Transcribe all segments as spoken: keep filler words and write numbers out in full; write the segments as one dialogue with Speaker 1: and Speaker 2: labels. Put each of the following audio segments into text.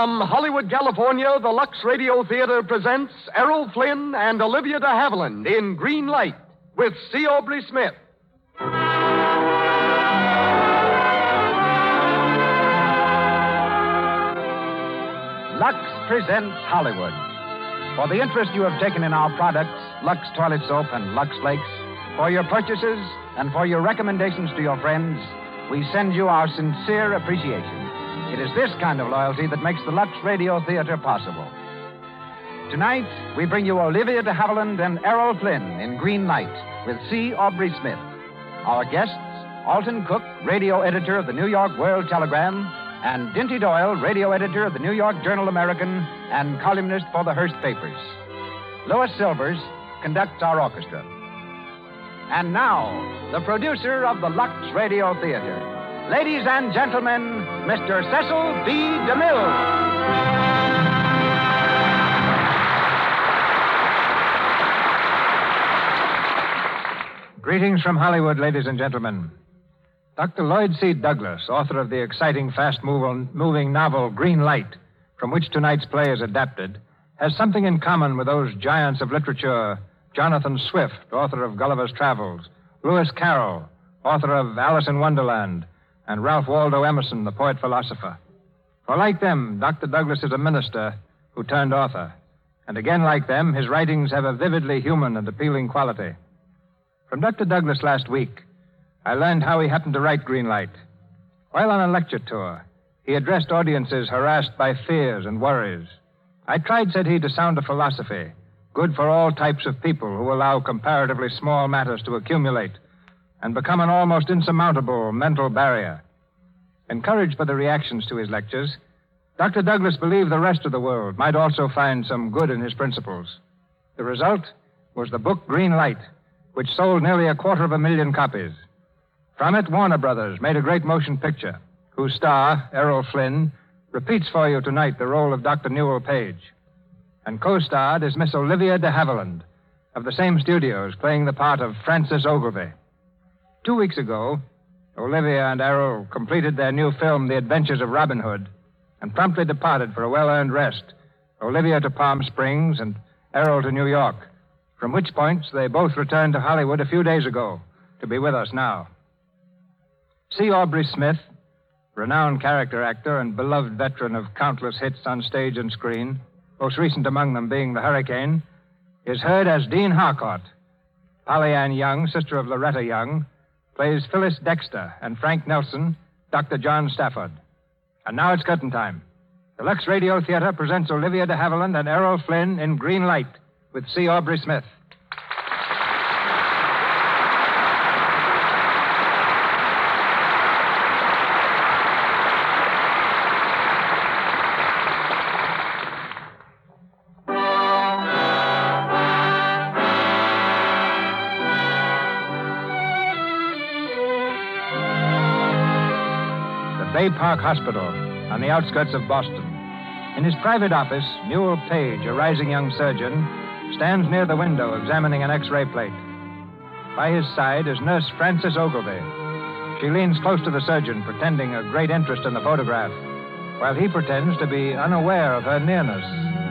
Speaker 1: From Hollywood, California, the Lux Radio Theater presents Errol Flynn and Olivia de Havilland in Green Light with C. Aubrey Smith.
Speaker 2: Lux presents Hollywood. For the interest you have taken in our products, Lux Toilet Soap and Lux Flakes, for your purchases and for your recommendations to your friends, we send you our sincere appreciation. It is this kind of loyalty that makes the Lux Radio Theater possible. Tonight, we bring you Olivia de Havilland and Errol Flynn in Green Light with C. Aubrey Smith. Our guests, Alton Cook, radio editor of the New York World Telegram, and Dinty Doyle, radio editor of the New York Journal American and columnist for the Hearst papers. Lois Silvers conducts our orchestra. And now, the producer of the Lux Radio Theater. Ladies and gentlemen, Mister Cecil B. DeMille.
Speaker 3: Greetings from Hollywood, ladies and gentlemen. Doctor Lloyd C. Douglas, author of the exciting, fast-moving novel Green Light, from which tonight's play is adapted, has something in common with those giants of literature, Jonathan Swift, author of Gulliver's Travels, Lewis Carroll, author of Alice in Wonderland, and Ralph Waldo Emerson, the poet-philosopher. For like them, Doctor Douglas is a minister who turned author. And again, like them, his writings have a vividly human and appealing quality. From Doctor Douglas last week, I learned how he happened to write Green Light. While on a lecture tour, he addressed audiences harassed by fears and worries. I tried, said he, to sound a philosophy, good for all types of people who allow comparatively small matters to accumulate and become an almost insurmountable mental barrier. Encouraged by the reactions to his lectures, Doctor Douglas believed the rest of the world might also find some good in his principles. The result was the book Green Light, which sold nearly a quarter of a million copies. From it, Warner Brothers made a great motion picture, whose star, Errol Flynn, repeats for you tonight the role of Doctor Newell Page. And co-starred is Miss Olivia de Havilland, of the same studios, playing the part of Frances Ogilvy. Two weeks ago, Olivia and Errol completed their new film, The Adventures of Robin Hood, and promptly departed for a well-earned rest, Olivia to Palm Springs and Errol to New York, from which points they both returned to Hollywood a few days ago to be with us now. C. Aubrey Smith, renowned character actor and beloved veteran of countless hits on stage and screen, most recent among them being The Hurricane, is heard as Dean Harcourt. Polly Ann Young, sister of Loretta Young, plays Phyllis Dexter, and Frank Nelson, Doctor John Stafford. And now it's curtain time. The Lux Radio Theater presents Olivia de Havilland and Errol Flynn in Green Light with C. Aubrey Smith. Bay Park Hospital, on the outskirts of Boston. In his private office, Newell Page, a rising young surgeon, stands near the window examining an X-ray plate. By his side is Nurse Frances Ogilvy. She leans close to the surgeon, pretending a great interest in the photograph, while he pretends to be unaware of her nearness.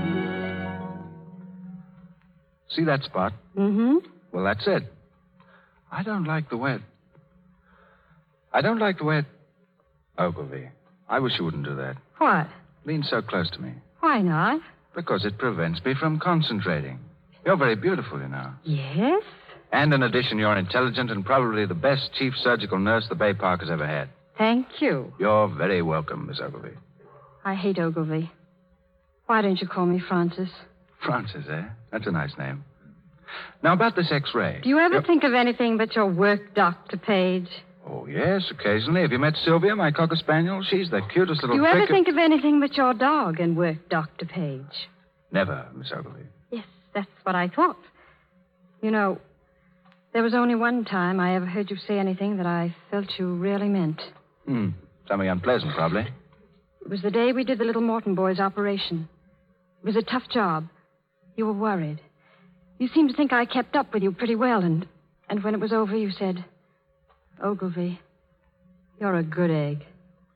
Speaker 4: See that spot?
Speaker 5: Mm-hmm.
Speaker 4: Well, that's it. I don't like the way it... I don't like the way it... Ogilvy, I wish you wouldn't do that.
Speaker 5: What?
Speaker 4: Lean so close to me.
Speaker 5: Why not?
Speaker 4: Because it prevents me from concentrating. You're very beautiful, you know.
Speaker 5: Yes?
Speaker 4: And in addition, you're intelligent and probably the best chief surgical nurse the Bay Park has ever had.
Speaker 5: Thank you.
Speaker 4: You're very welcome, Miss Ogilvy.
Speaker 5: I hate Ogilvy. Why don't you call me Frances?
Speaker 4: Frances, eh? That's a nice name. Now, about this X-ray.
Speaker 5: Do you ever
Speaker 4: Yep.
Speaker 5: think of anything but your work, Doctor Page?
Speaker 4: Oh, yes, occasionally. Have you met Sylvia, my cocker spaniel? She's the cutest little
Speaker 5: Do you
Speaker 4: trick
Speaker 5: ever
Speaker 4: of-
Speaker 5: think of anything but your dog and work, Doctor Page?
Speaker 4: Never, Miss Ogilvy.
Speaker 5: Yes, that's what I thought. You know, there was only one time I ever heard you say anything that I felt you really meant.
Speaker 4: Hmm. Something unpleasant, probably.
Speaker 5: It was the day we did the little Morton boy's operation. It was a tough job. You were worried. You seemed to think I kept up with you pretty well, and, and when it was over, you said, Ogilvy, you're a good egg.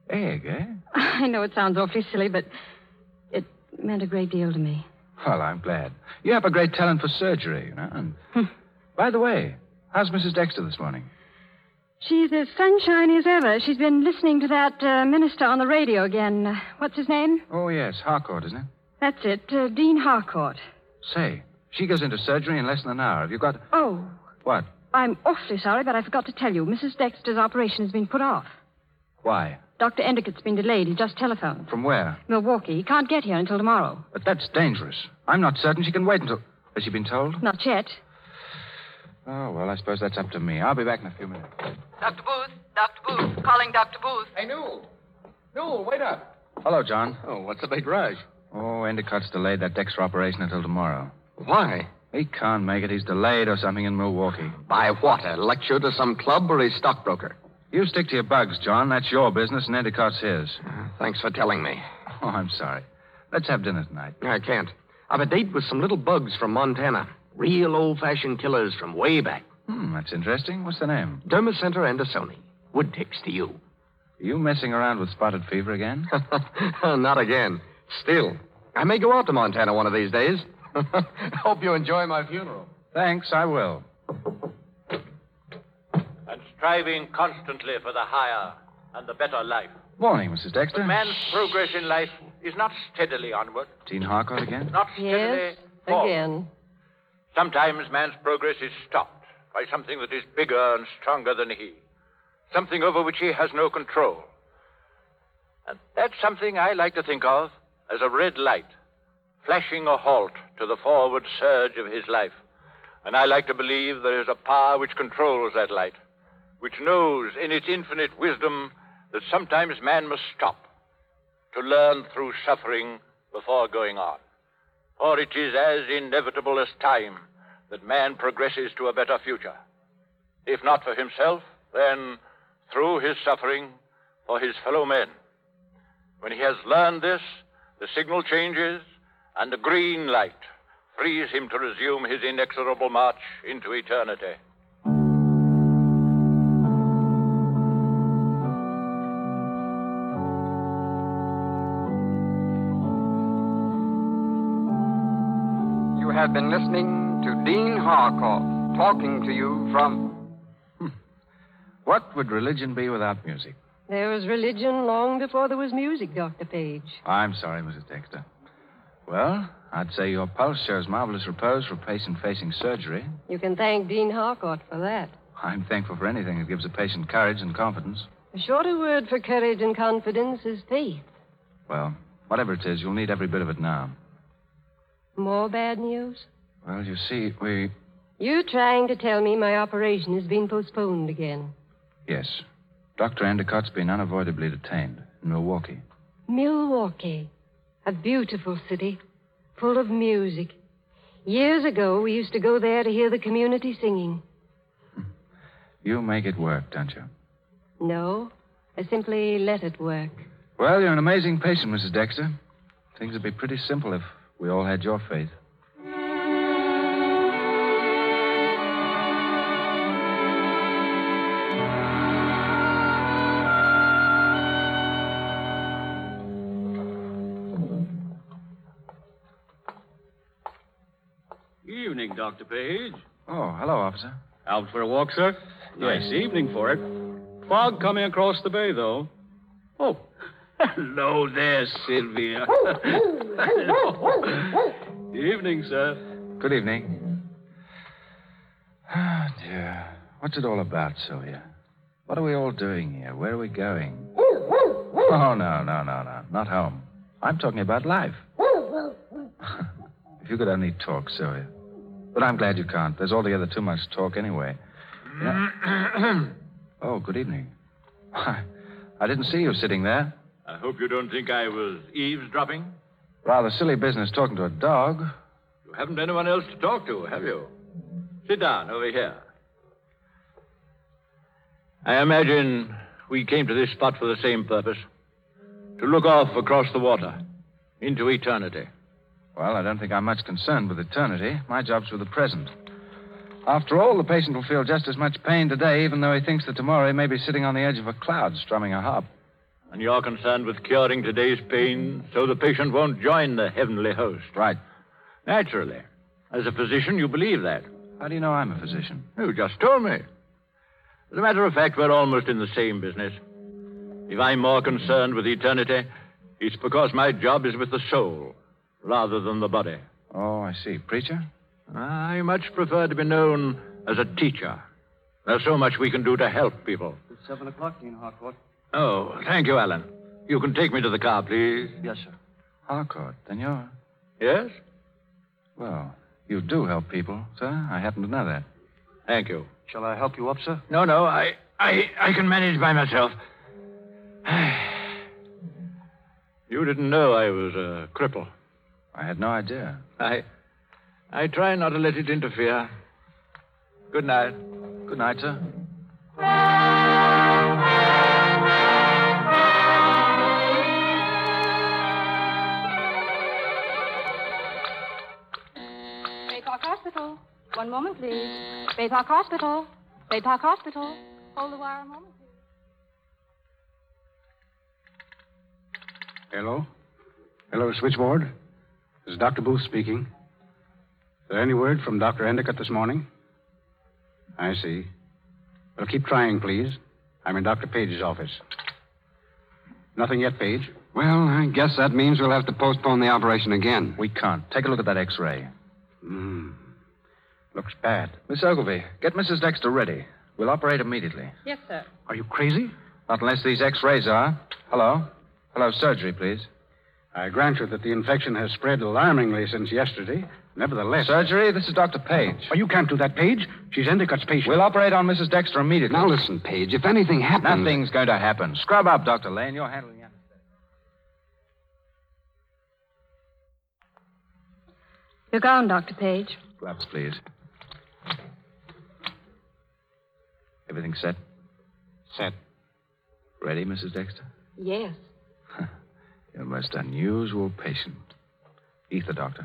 Speaker 4: Egg, eh?
Speaker 5: I know it sounds awfully silly, but it meant a great deal to me.
Speaker 4: Well, I'm glad. You have a great talent for surgery, you know. And by the way, how's Missus Dexter this morning?
Speaker 5: She's as sunshiny as ever. She's been listening to that uh, minister on the radio again. Uh, what's his name?
Speaker 4: Oh, yes, Harcourt, isn't it?
Speaker 5: That's it, uh, Dean Harcourt.
Speaker 4: Say, she goes into surgery in less than an hour. Have you got...
Speaker 5: Oh.
Speaker 4: What?
Speaker 5: I'm awfully sorry, but I forgot to tell you. Missus Dexter's operation has been put off.
Speaker 4: Why?
Speaker 5: Doctor Endicott's been delayed. He just telephoned.
Speaker 4: From where?
Speaker 5: Milwaukee. He can't get here until tomorrow.
Speaker 4: But that's dangerous. I'm not certain she can wait until... Has she been told?
Speaker 5: Not yet.
Speaker 4: Oh, well, I suppose that's up to me. I'll be back in a few minutes.
Speaker 5: Doctor Booth. Doctor Booth. Calling Doctor Booth.
Speaker 6: Hey, Newell. Newell, wait up.
Speaker 4: Hello, John.
Speaker 6: Oh, what's the big rush?
Speaker 4: Oh, Endicott's delayed that Dexter operation until tomorrow.
Speaker 6: Why?
Speaker 4: He can't make it. He's delayed or something in Milwaukee.
Speaker 6: By what? A lecture to some club or a stockbroker?
Speaker 4: You stick to your bugs, John. That's your business, and Endicott's his.
Speaker 6: Uh, thanks for telling me.
Speaker 4: Oh, I'm sorry. Let's have dinner tonight.
Speaker 6: I can't. I've a date with some little bugs from Montana. Real old-fashioned killers from way back.
Speaker 4: Hmm, that's interesting. What's the name?
Speaker 6: Dermacenter Andersoni. Wood ticks to you.
Speaker 4: Are you messing around with spotted fever again?
Speaker 6: Not again. Still, I may go out to Montana one of these days. Hope you enjoy my funeral.
Speaker 4: Thanks, I will.
Speaker 7: And striving constantly for the higher and the better life.
Speaker 4: Morning, Missus Dexter.
Speaker 7: But man's progress in life is not steadily onward.
Speaker 4: Dean Harcourt again?
Speaker 7: Not steadily
Speaker 8: Yes,
Speaker 7: forward.
Speaker 8: again.
Speaker 7: Sometimes man's progress is stopped by something that is bigger and stronger than he. Something over which he has no control. And that's something I like to think of as a red light, flashing a halt to the forward surge of his life. And I like to believe there is a power which controls that light, which knows in its infinite wisdom that sometimes man must stop to learn through suffering before going on. For it is as inevitable as time that man progresses to a better future. If not for himself, then through his suffering for his fellow men. When he has learned this, the signal changes, and the green light frees him to resume his inexorable march into eternity.
Speaker 1: You have been listening to Dean Harcourt talking to you from...
Speaker 4: What would religion be without music?
Speaker 8: There was religion long before there was music, Doctor Page.
Speaker 4: I'm sorry, Missus Dexter. Well, I'd say your pulse shows marvelous repose for a patient facing surgery.
Speaker 8: You can thank Dean Harcourt for that.
Speaker 4: I'm thankful for anything that gives a patient courage and confidence.
Speaker 8: A shorter word for courage and confidence is faith.
Speaker 4: Well, whatever it is, you'll need every bit of it now.
Speaker 8: More bad news?
Speaker 4: Well, you see, we...
Speaker 8: You're trying to tell me my operation has been postponed again.
Speaker 4: Yes. Doctor Endicott's been unavoidably detained in Milwaukee.
Speaker 8: Milwaukee. A beautiful city, full of music. Years ago, we used to go there to hear the community singing.
Speaker 4: You make it work, don't you?
Speaker 8: No, I simply let it work.
Speaker 4: Well, you're an amazing patient, Missus Dexter. Things would be pretty simple if we all had your faith.
Speaker 9: Evening, Doctor Page.
Speaker 4: Oh, hello, officer.
Speaker 9: Out for a walk, sir? Nice evening for it. Fog coming across the bay, though. Oh, hello there, Sylvia. Hello. Evening, sir.
Speaker 4: Good evening. Oh, dear. What's it all about, Sylvia? What are we all doing here? Where are we going? Oh, no, no, no, no. Not home. I'm talking about life. If you could only talk, Sylvia. But I'm glad you can't. There's altogether too much talk anyway. You know... Oh, good evening. I didn't see you sitting there.
Speaker 7: I hope you don't think I was eavesdropping.
Speaker 4: Rather silly business talking to a dog.
Speaker 7: You haven't anyone else to talk to, have you? Sit down over here. I imagine we came to this spot for the same purpose. To look off across the water into eternity.
Speaker 4: Well, I don't think I'm much concerned with eternity. My job's with the present. After all, the patient will feel just as much pain today, even though he thinks that tomorrow he may be sitting on the edge of a cloud strumming a harp.
Speaker 7: And you're concerned with curing today's pain so the patient won't join the heavenly host.
Speaker 4: Right.
Speaker 7: Naturally. As a physician, you believe that.
Speaker 4: How do you know I'm a physician?
Speaker 7: You just told me. As a matter of fact, we're almost in the same business. If I'm more concerned with eternity, it's because my job is with the soul rather than the body.
Speaker 4: Oh, I see. Preacher?
Speaker 7: I much prefer to be known as a teacher. There's so much we can do to help people.
Speaker 9: It's seven o'clock, Dean Harcourt.
Speaker 7: Oh, thank you, Alan. You can take me to the car, please.
Speaker 9: Yes, sir.
Speaker 4: Harcourt, then you're...
Speaker 7: Yes?
Speaker 4: Well, you do help people, sir. I happen to know that.
Speaker 7: Thank you.
Speaker 9: Shall I help you up, sir?
Speaker 7: No, no, I, I, I can manage by myself. You didn't know I was a cripple.
Speaker 4: I had no idea.
Speaker 7: I, I try not to let it interfere. Good night.
Speaker 4: Good night, sir.
Speaker 5: Baypark Hospital. One moment, please. Baypark Hospital. Baypark Hospital. Hold the wire a moment, please.
Speaker 2: Hello? Hello, switchboard. This is Doctor Booth speaking. Is there any word from Doctor Endicott this morning? I see. Well, keep trying, please. I'm in Doctor Page's office. Nothing yet, Page.
Speaker 6: Well, I guess that means we'll have to postpone the operation again.
Speaker 4: We can't. Take a look at that X-ray.
Speaker 2: Hmm. Looks bad.
Speaker 4: Miss Ogilvy, get Missus Dexter ready. We'll operate immediately.
Speaker 5: Yes, sir.
Speaker 2: Are you crazy?
Speaker 4: Not unless these X-rays are. Hello? Hello, surgery, please.
Speaker 2: I grant you that the infection has spread alarmingly since yesterday. Nevertheless...
Speaker 4: Surgery, this is Doctor Page.
Speaker 2: Oh, you can't do that, Page. She's Endicott's patient.
Speaker 4: We'll operate on Missus Dexter immediately.
Speaker 6: Now listen, Page, if anything happens...
Speaker 4: Nothing's going to happen. Scrub up, Doctor Lane. You're handling it.
Speaker 5: Your gown, Doctor Page.
Speaker 4: Gloves, please. Everything set?
Speaker 2: Set.
Speaker 4: Ready, Missus Dexter?
Speaker 8: Yes.
Speaker 4: You're a most unusual patient. Ether, Doctor.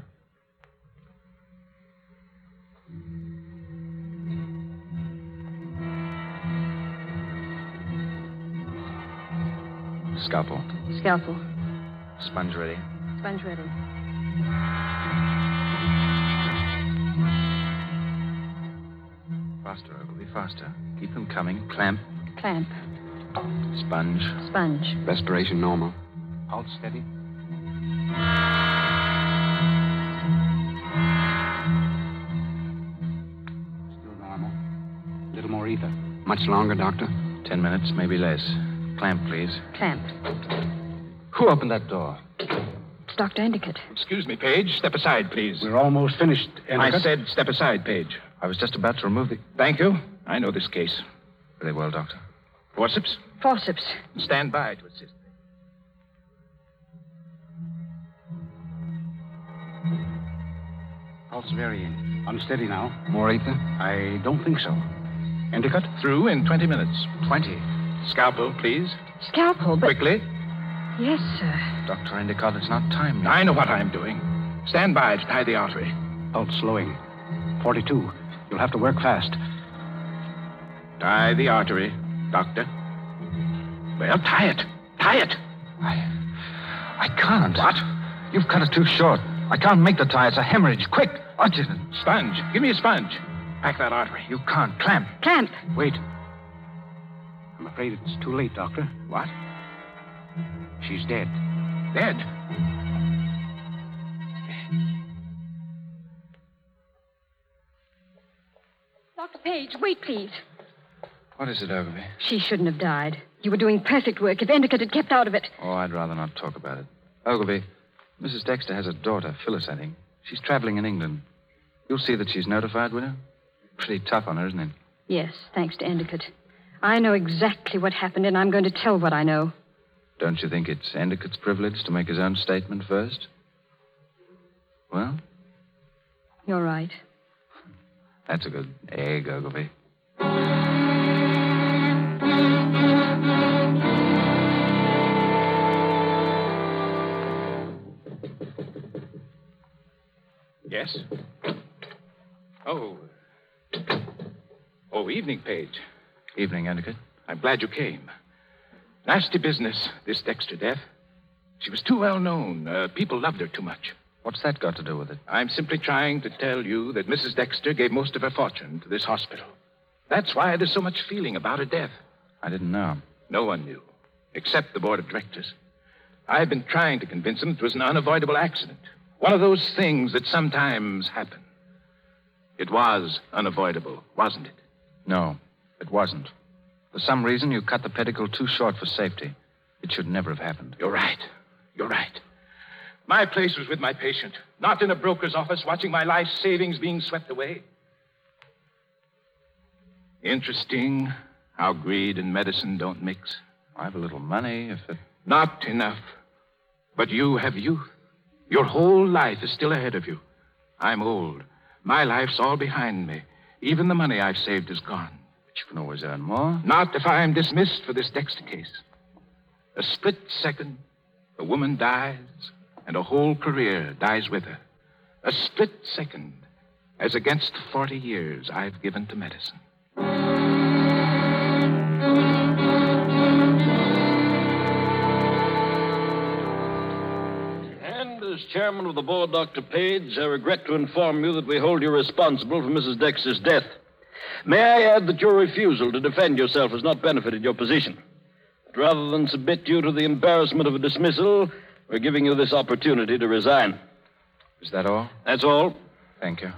Speaker 4: Scalpel.
Speaker 5: Scalpel.
Speaker 4: Sponge ready.
Speaker 5: Sponge ready.
Speaker 4: Faster, Ogilvy, faster. Keep them coming. Clamp.
Speaker 5: Clamp.
Speaker 4: Sponge.
Speaker 5: Sponge.
Speaker 6: Respiration normal.
Speaker 2: Pulse steady. Still normal. A little more ether.
Speaker 6: Much longer, Doctor?
Speaker 4: Ten minutes, maybe less. Clamp, please.
Speaker 5: Clamp.
Speaker 4: Who opened that door?
Speaker 5: It's Doctor Endicott.
Speaker 3: Excuse me, Page. Step aside, please.
Speaker 2: We're almost finished, Endicott.
Speaker 3: I said step aside, Page.
Speaker 4: I was just about to remove the...
Speaker 3: Thank you. I know this case.
Speaker 4: Very well, Doctor.
Speaker 3: Forceps?
Speaker 5: Forceps.
Speaker 3: Stand by to assist.
Speaker 2: Pulse varying. Unsteady now.
Speaker 6: More ether?
Speaker 2: I don't think so. Endicott?
Speaker 3: Through in twenty minutes.
Speaker 4: Twenty.
Speaker 3: Scalpel, please.
Speaker 5: Scalpel, but...
Speaker 3: Quickly.
Speaker 5: Yes, sir.
Speaker 4: Doctor Endicott, it's not time now.
Speaker 3: I know what I'm doing. Stand by to tie the artery.
Speaker 2: Pulse slowing. forty-two. You'll have to work fast.
Speaker 3: Tie the artery, Doctor. Well, tie it. Tie it.
Speaker 4: I... I can't.
Speaker 3: What?
Speaker 4: You've cut it too short. I can't make the tie. It's a hemorrhage. Quick. Oxygen.
Speaker 3: Sponge. Give me a sponge. Pack that artery.
Speaker 4: You can't. Clamp.
Speaker 5: Clamp.
Speaker 2: Wait. I'm afraid it's too late, Doctor.
Speaker 3: What?
Speaker 2: She's dead.
Speaker 3: Dead.
Speaker 5: Doctor Page, wait, please.
Speaker 4: What is it, Ogilvy?
Speaker 5: She shouldn't have died. You were doing perfect work if Endicott had kept out of it.
Speaker 4: Oh, I'd rather not talk about it. Ogilvy, Missus Dexter has a daughter, Phyllis, I think. She's traveling in England. You'll see that she's notified, will you? Pretty tough on her, isn't it?
Speaker 5: Yes, thanks to Endicott. I know exactly what happened, and I'm going to tell what I know.
Speaker 4: Don't you think it's Endicott's privilege to make his own statement first? Well?
Speaker 5: You're right.
Speaker 4: That's a good egg, Ogilvy.
Speaker 3: Yes? Oh. Oh, evening, Page.
Speaker 4: Evening, Endicott.
Speaker 3: I'm glad you came.
Speaker 10: Nasty business, this Dexter death. She was too well known. Uh, people loved her too much.
Speaker 4: What's that got to do with it?
Speaker 10: I'm simply trying to tell you that Missus Dexter gave most of her fortune to this hospital. That's why there's so much feeling about her death.
Speaker 4: I didn't know.
Speaker 10: No one knew, except the board of directors. I've been trying to convince them it was an unavoidable accident. One of those things that sometimes happen. It was unavoidable, wasn't it?
Speaker 4: No, it wasn't. For some reason, you cut the pedicle too short for safety. It should never have happened.
Speaker 10: You're right. You're right. My place was with my patient, not in a broker's office watching my life savings being swept away. Interesting how greed and medicine don't mix.
Speaker 4: I have a little money if it...
Speaker 10: Not enough. But you have youth. Your whole life is still ahead of you. I'm old. My life's all behind me. Even the money I've saved is gone.
Speaker 4: But you can always earn more.
Speaker 10: Not if I'm dismissed for this Dexter case. A split second, a woman dies, and a whole career dies with her. A split second, as against the forty years I've given to medicine.
Speaker 11: As chairman of the board, Doctor Page, I regret to inform you that we hold you responsible for Missus Dexter's death. May I add that your refusal to defend yourself has not benefited your position. But rather than submit you to the embarrassment of a dismissal, we're giving you this opportunity to resign.
Speaker 4: Is that all?
Speaker 11: That's all.
Speaker 4: Thank you.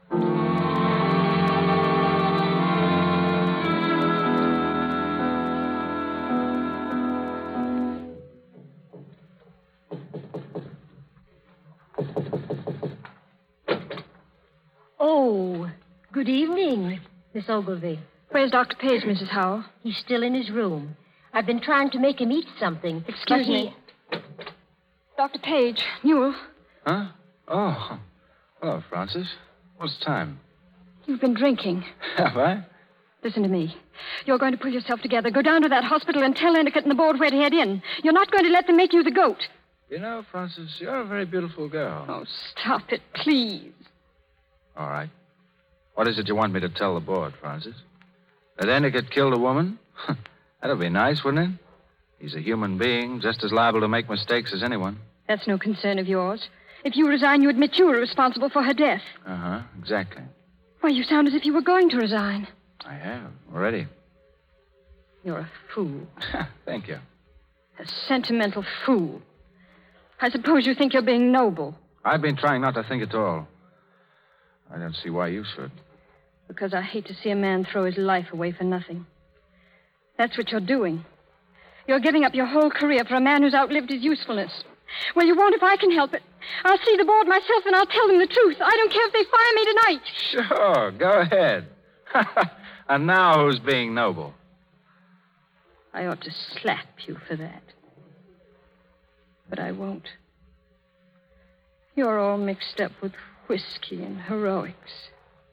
Speaker 12: Oh, good evening, Miss Ogilvy.
Speaker 5: Where's Doctor Page, Missus Howell?
Speaker 12: He's still in his room. I've been trying to make him eat something.
Speaker 5: Excuse
Speaker 12: he...
Speaker 5: me. Doctor Page, Newell.
Speaker 4: Huh? Oh. Hello, Francis. What's the time?
Speaker 5: You've been drinking.
Speaker 4: Have I?
Speaker 5: Listen to me. You're going to pull yourself together. Go down to that hospital and tell Endicott and the board where to head in. You're not going to let them make you the goat.
Speaker 4: You know, Francis, you're a very beautiful girl.
Speaker 5: Oh, stop it, please.
Speaker 4: All right. What is it you want me to tell the board, Francis? That Endicott killed a woman? That'd be nice, wouldn't it? He's a human being, just as liable to make mistakes as anyone.
Speaker 5: That's no concern of yours. If you resign, you admit you were responsible for her death.
Speaker 4: Uh-huh, exactly.
Speaker 5: Why, you sound as if you were going to resign.
Speaker 4: I have, already.
Speaker 5: You're a fool.
Speaker 4: Thank you.
Speaker 5: A sentimental fool. I suppose you think you're being noble.
Speaker 4: I've been trying not to think at all. I don't see why you should.
Speaker 5: Because I hate to see a man throw his life away for nothing. That's what you're doing. You're giving up your whole career for a man who's outlived his usefulness. Well, you won't if I can help it. I'll see the board myself and I'll tell them the truth. I don't care if they fire me tonight.
Speaker 4: Sure, go ahead. And now who's being noble?
Speaker 5: I ought to slap you for that. But I won't. You're all mixed up with whiskey and heroics.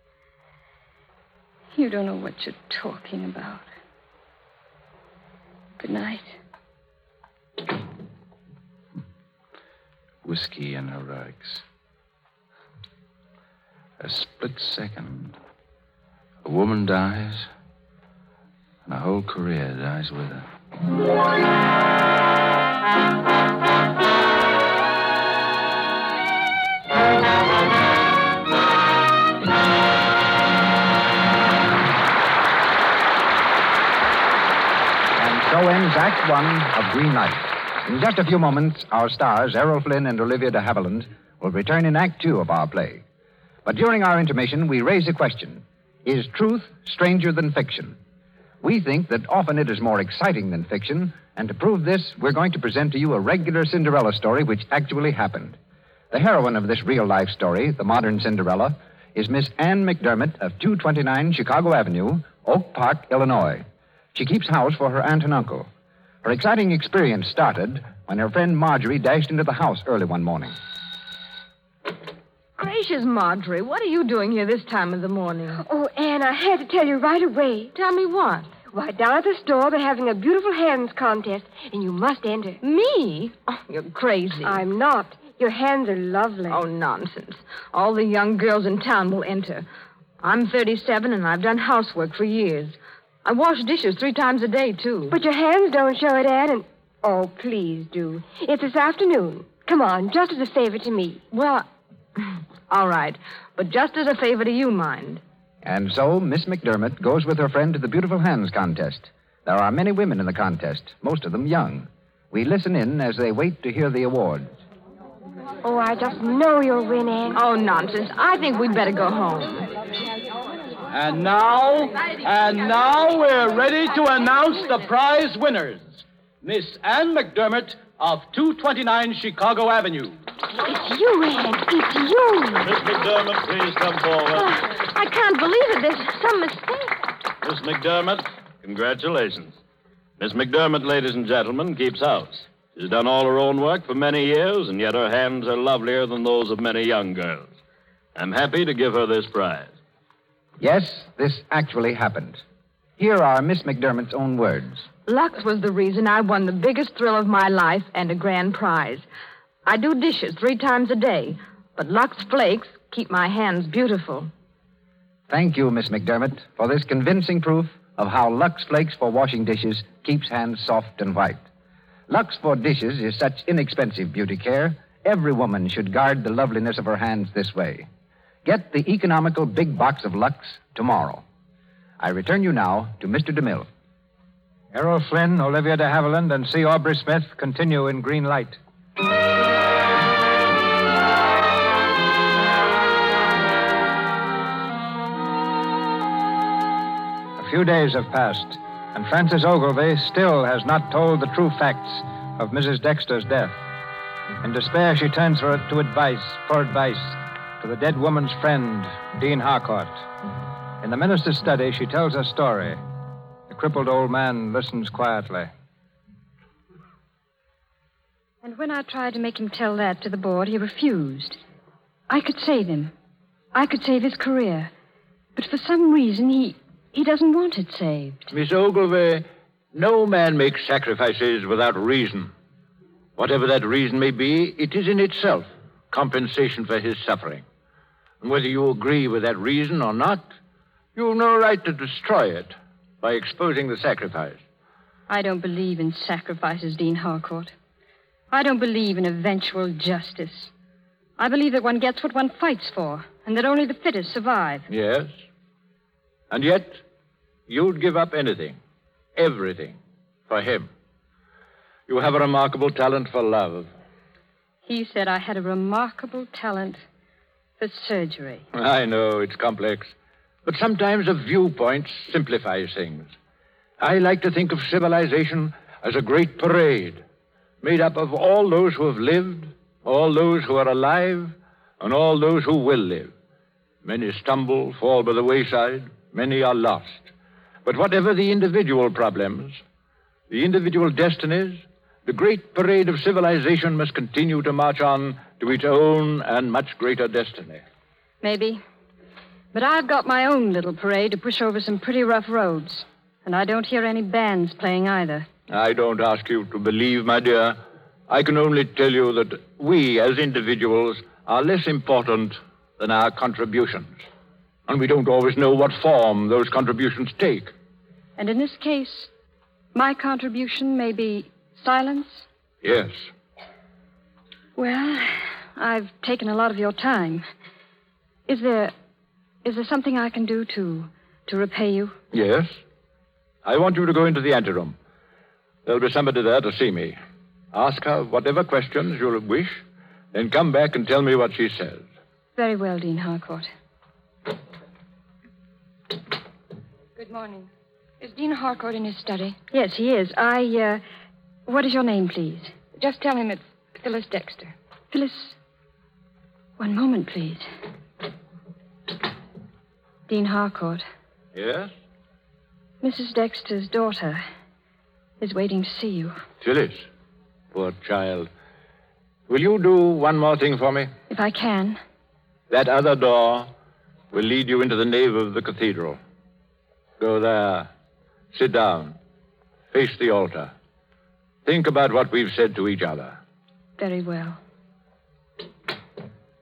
Speaker 5: You don't know what you're talking about. Good night.
Speaker 4: Whiskey and heroics. A split second. A woman dies, and a whole career dies with her.
Speaker 2: So ends Act One of Green Light. In just a few moments, our stars, Errol Flynn and Olivia de Havilland, will return in Act Two of our play. But during our intermission, we raise a question. Is truth stranger than fiction? We think that often it is more exciting than fiction, and to prove this, we're going to present to you a regular Cinderella story which actually happened. The heroine of this real-life story, the modern Cinderella, is Miss Anne McDermott of two twenty-nine Chicago Avenue, Oak Park, Illinois. She keeps house for her aunt and uncle. Her exciting experience started when her friend Marjorie dashed into the house early one morning.
Speaker 13: Gracious, Marjorie, what are you doing here this time of the morning?
Speaker 8: Oh, Anne, I had to tell you right away.
Speaker 13: Tell me what?
Speaker 8: Why, down at the store, they're having a beautiful hands contest, and you must enter.
Speaker 13: Me? Oh, you're crazy.
Speaker 8: I'm not. Your hands are lovely.
Speaker 13: Oh, nonsense. All the young girls in town will enter. I'm thirty-seven, and I've done housework for years. I wash dishes three times a day, too.
Speaker 5: But your hands don't show it, Ann, and... Oh, please do. It's this afternoon. Come on, just as a favor to me.
Speaker 13: Well, all right. But just as a favor to you, mind.
Speaker 2: And so Miss McDermott goes with her friend to the Beautiful Hands contest. There are many women in the contest, most of them young. We listen in as they wait to hear the awards.
Speaker 5: Oh, I just know you'll win, Ann.
Speaker 13: Oh, nonsense. I think we'd better go home.
Speaker 9: And now, and now we're ready to announce the prize winners. Miss Ann McDermott of two twenty-nine Chicago Avenue.
Speaker 5: It's you, Ann. It's you.
Speaker 11: Miss McDermott, please come forward.
Speaker 13: Uh, I can't believe it. There's some mistake.
Speaker 11: Miss McDermott, congratulations. Miss McDermott, ladies and gentlemen, keeps house. She's done all her own work for many years, and yet her hands are lovelier than those of many young girls. I'm happy to give her this prize.
Speaker 2: Yes, this actually happened. Here are Miss McDermott's own words.
Speaker 13: Lux was the reason I won the biggest thrill of my life and a grand prize. I do dishes three times a day, but Lux Flakes keep my hands beautiful.
Speaker 2: Thank you, Miss McDermott, for this convincing proof of how Lux Flakes for washing dishes keeps hands soft and white. Lux for dishes is such inexpensive beauty care, every woman should guard the loveliness of her hands this way. Get the economical big box of Lux tomorrow. I return you now to Mister DeMille.
Speaker 3: Errol Flynn, Olivia de Havilland, and C. Aubrey Smith continue in Green Light. A few days have passed, and Francis Ogilvy still has not told the true facts of Missus Dexter's death. In despair, she turns for, to advice, for advice to the dead woman's friend, Dean Harcourt. In the minister's study, she tells her story. The crippled old man listens quietly.
Speaker 5: And when I tried to make him tell that to the board, he refused. I could save him. I could save his career. But for some reason, he he doesn't want it saved.
Speaker 7: Miss Ogilvy, no man makes sacrifices without reason. Whatever that reason may be, it is in itself compensation for his suffering. And whether you agree with that reason or not, you've no right to destroy it by exposing the sacrifice.
Speaker 5: I don't believe in sacrifices, Dean Harcourt. I don't believe in eventual justice. I believe that one gets what one fights for, and that only the fittest survive.
Speaker 7: Yes. And yet, you'd give up anything, everything, for him. You have a remarkable talent for love.
Speaker 5: He said I had a remarkable talent for surgery.
Speaker 7: I know, it's complex. But sometimes a viewpoint simplifies things. I like to think of civilization as a great parade, made up of all those who have lived, all those who are alive, and all those who will live. Many stumble, fall by the wayside. Many are lost. But whatever the individual problems, the individual destinies, the great parade of civilization must continue to march on to its own and much greater destiny.
Speaker 5: Maybe. But I've got my own little parade to push over some pretty rough roads. And I don't hear any bands playing either.
Speaker 7: I don't ask you to believe, my dear. I can only tell you that we, as individuals, are less important than our contributions. And we don't always know what form those contributions take.
Speaker 5: And in this case, my contribution may be silence?
Speaker 7: Yes.
Speaker 5: Well, I've taken a lot of your time. Is there... is there something I can do to... to repay you?
Speaker 7: Yes. I want you to go into the anteroom. There'll be somebody there to see me. Ask her whatever questions you'll wish, then come back and tell me what she says.
Speaker 5: Very well, Dean Harcourt. Good morning. Is Dean Harcourt in his study? Yes, he is. I, uh... what is your name, please? Just tell him it's Phyllis Dexter. Phyllis... One moment, please. Dean Harcourt.
Speaker 7: Yes?
Speaker 5: Missus Dexter's daughter is waiting to see you.
Speaker 7: Phyllis, poor child. Will you do one more thing for me?
Speaker 5: If I can.
Speaker 7: That other door will lead you into the nave of the cathedral. Go there. Sit down. Face the altar. Think about what we've said to each other.
Speaker 5: Very well.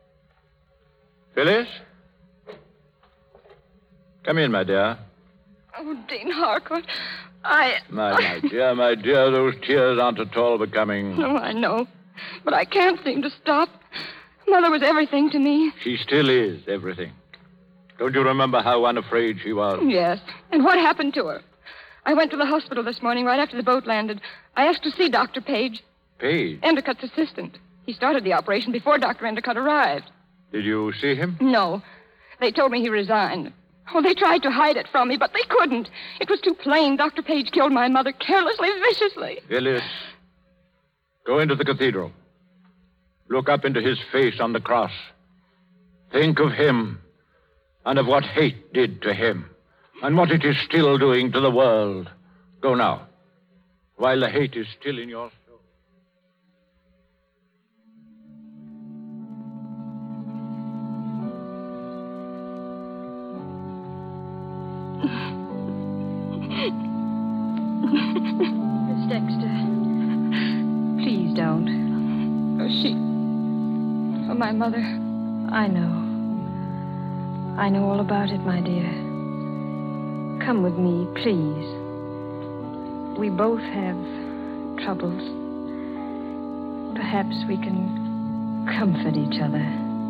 Speaker 7: Phyllis? Come in, my dear.
Speaker 5: Oh, Dean Harcourt, I...
Speaker 7: My, my dear, my dear, those tears aren't at all becoming.
Speaker 5: No, I know. But I can't seem to stop. Mother was everything to me.
Speaker 7: She still is everything. Don't you remember how unafraid she was?
Speaker 5: Yes. And what happened to her? I went to the hospital this morning right after the boat landed. I asked to see Doctor Page.
Speaker 7: Page?
Speaker 5: Endicott's assistant. He started the operation before Doctor Endicott arrived.
Speaker 7: Did you see him?
Speaker 5: No. They told me he resigned. Oh, they tried to hide it from me, but they couldn't. It was too plain. Doctor Page killed my mother carelessly, viciously.
Speaker 7: Phyllis, go into the cathedral. Look up into his face on the cross. Think of him and of what hate did to him and what it is still doing to the world. Go now, while the hate is still in your soul.
Speaker 5: Miss Dexter, please don't. Oh, she... Oh, my mother.
Speaker 8: I know. I know all about it, my dear. Come with me, please. We both have troubles. Perhaps we can comfort each other.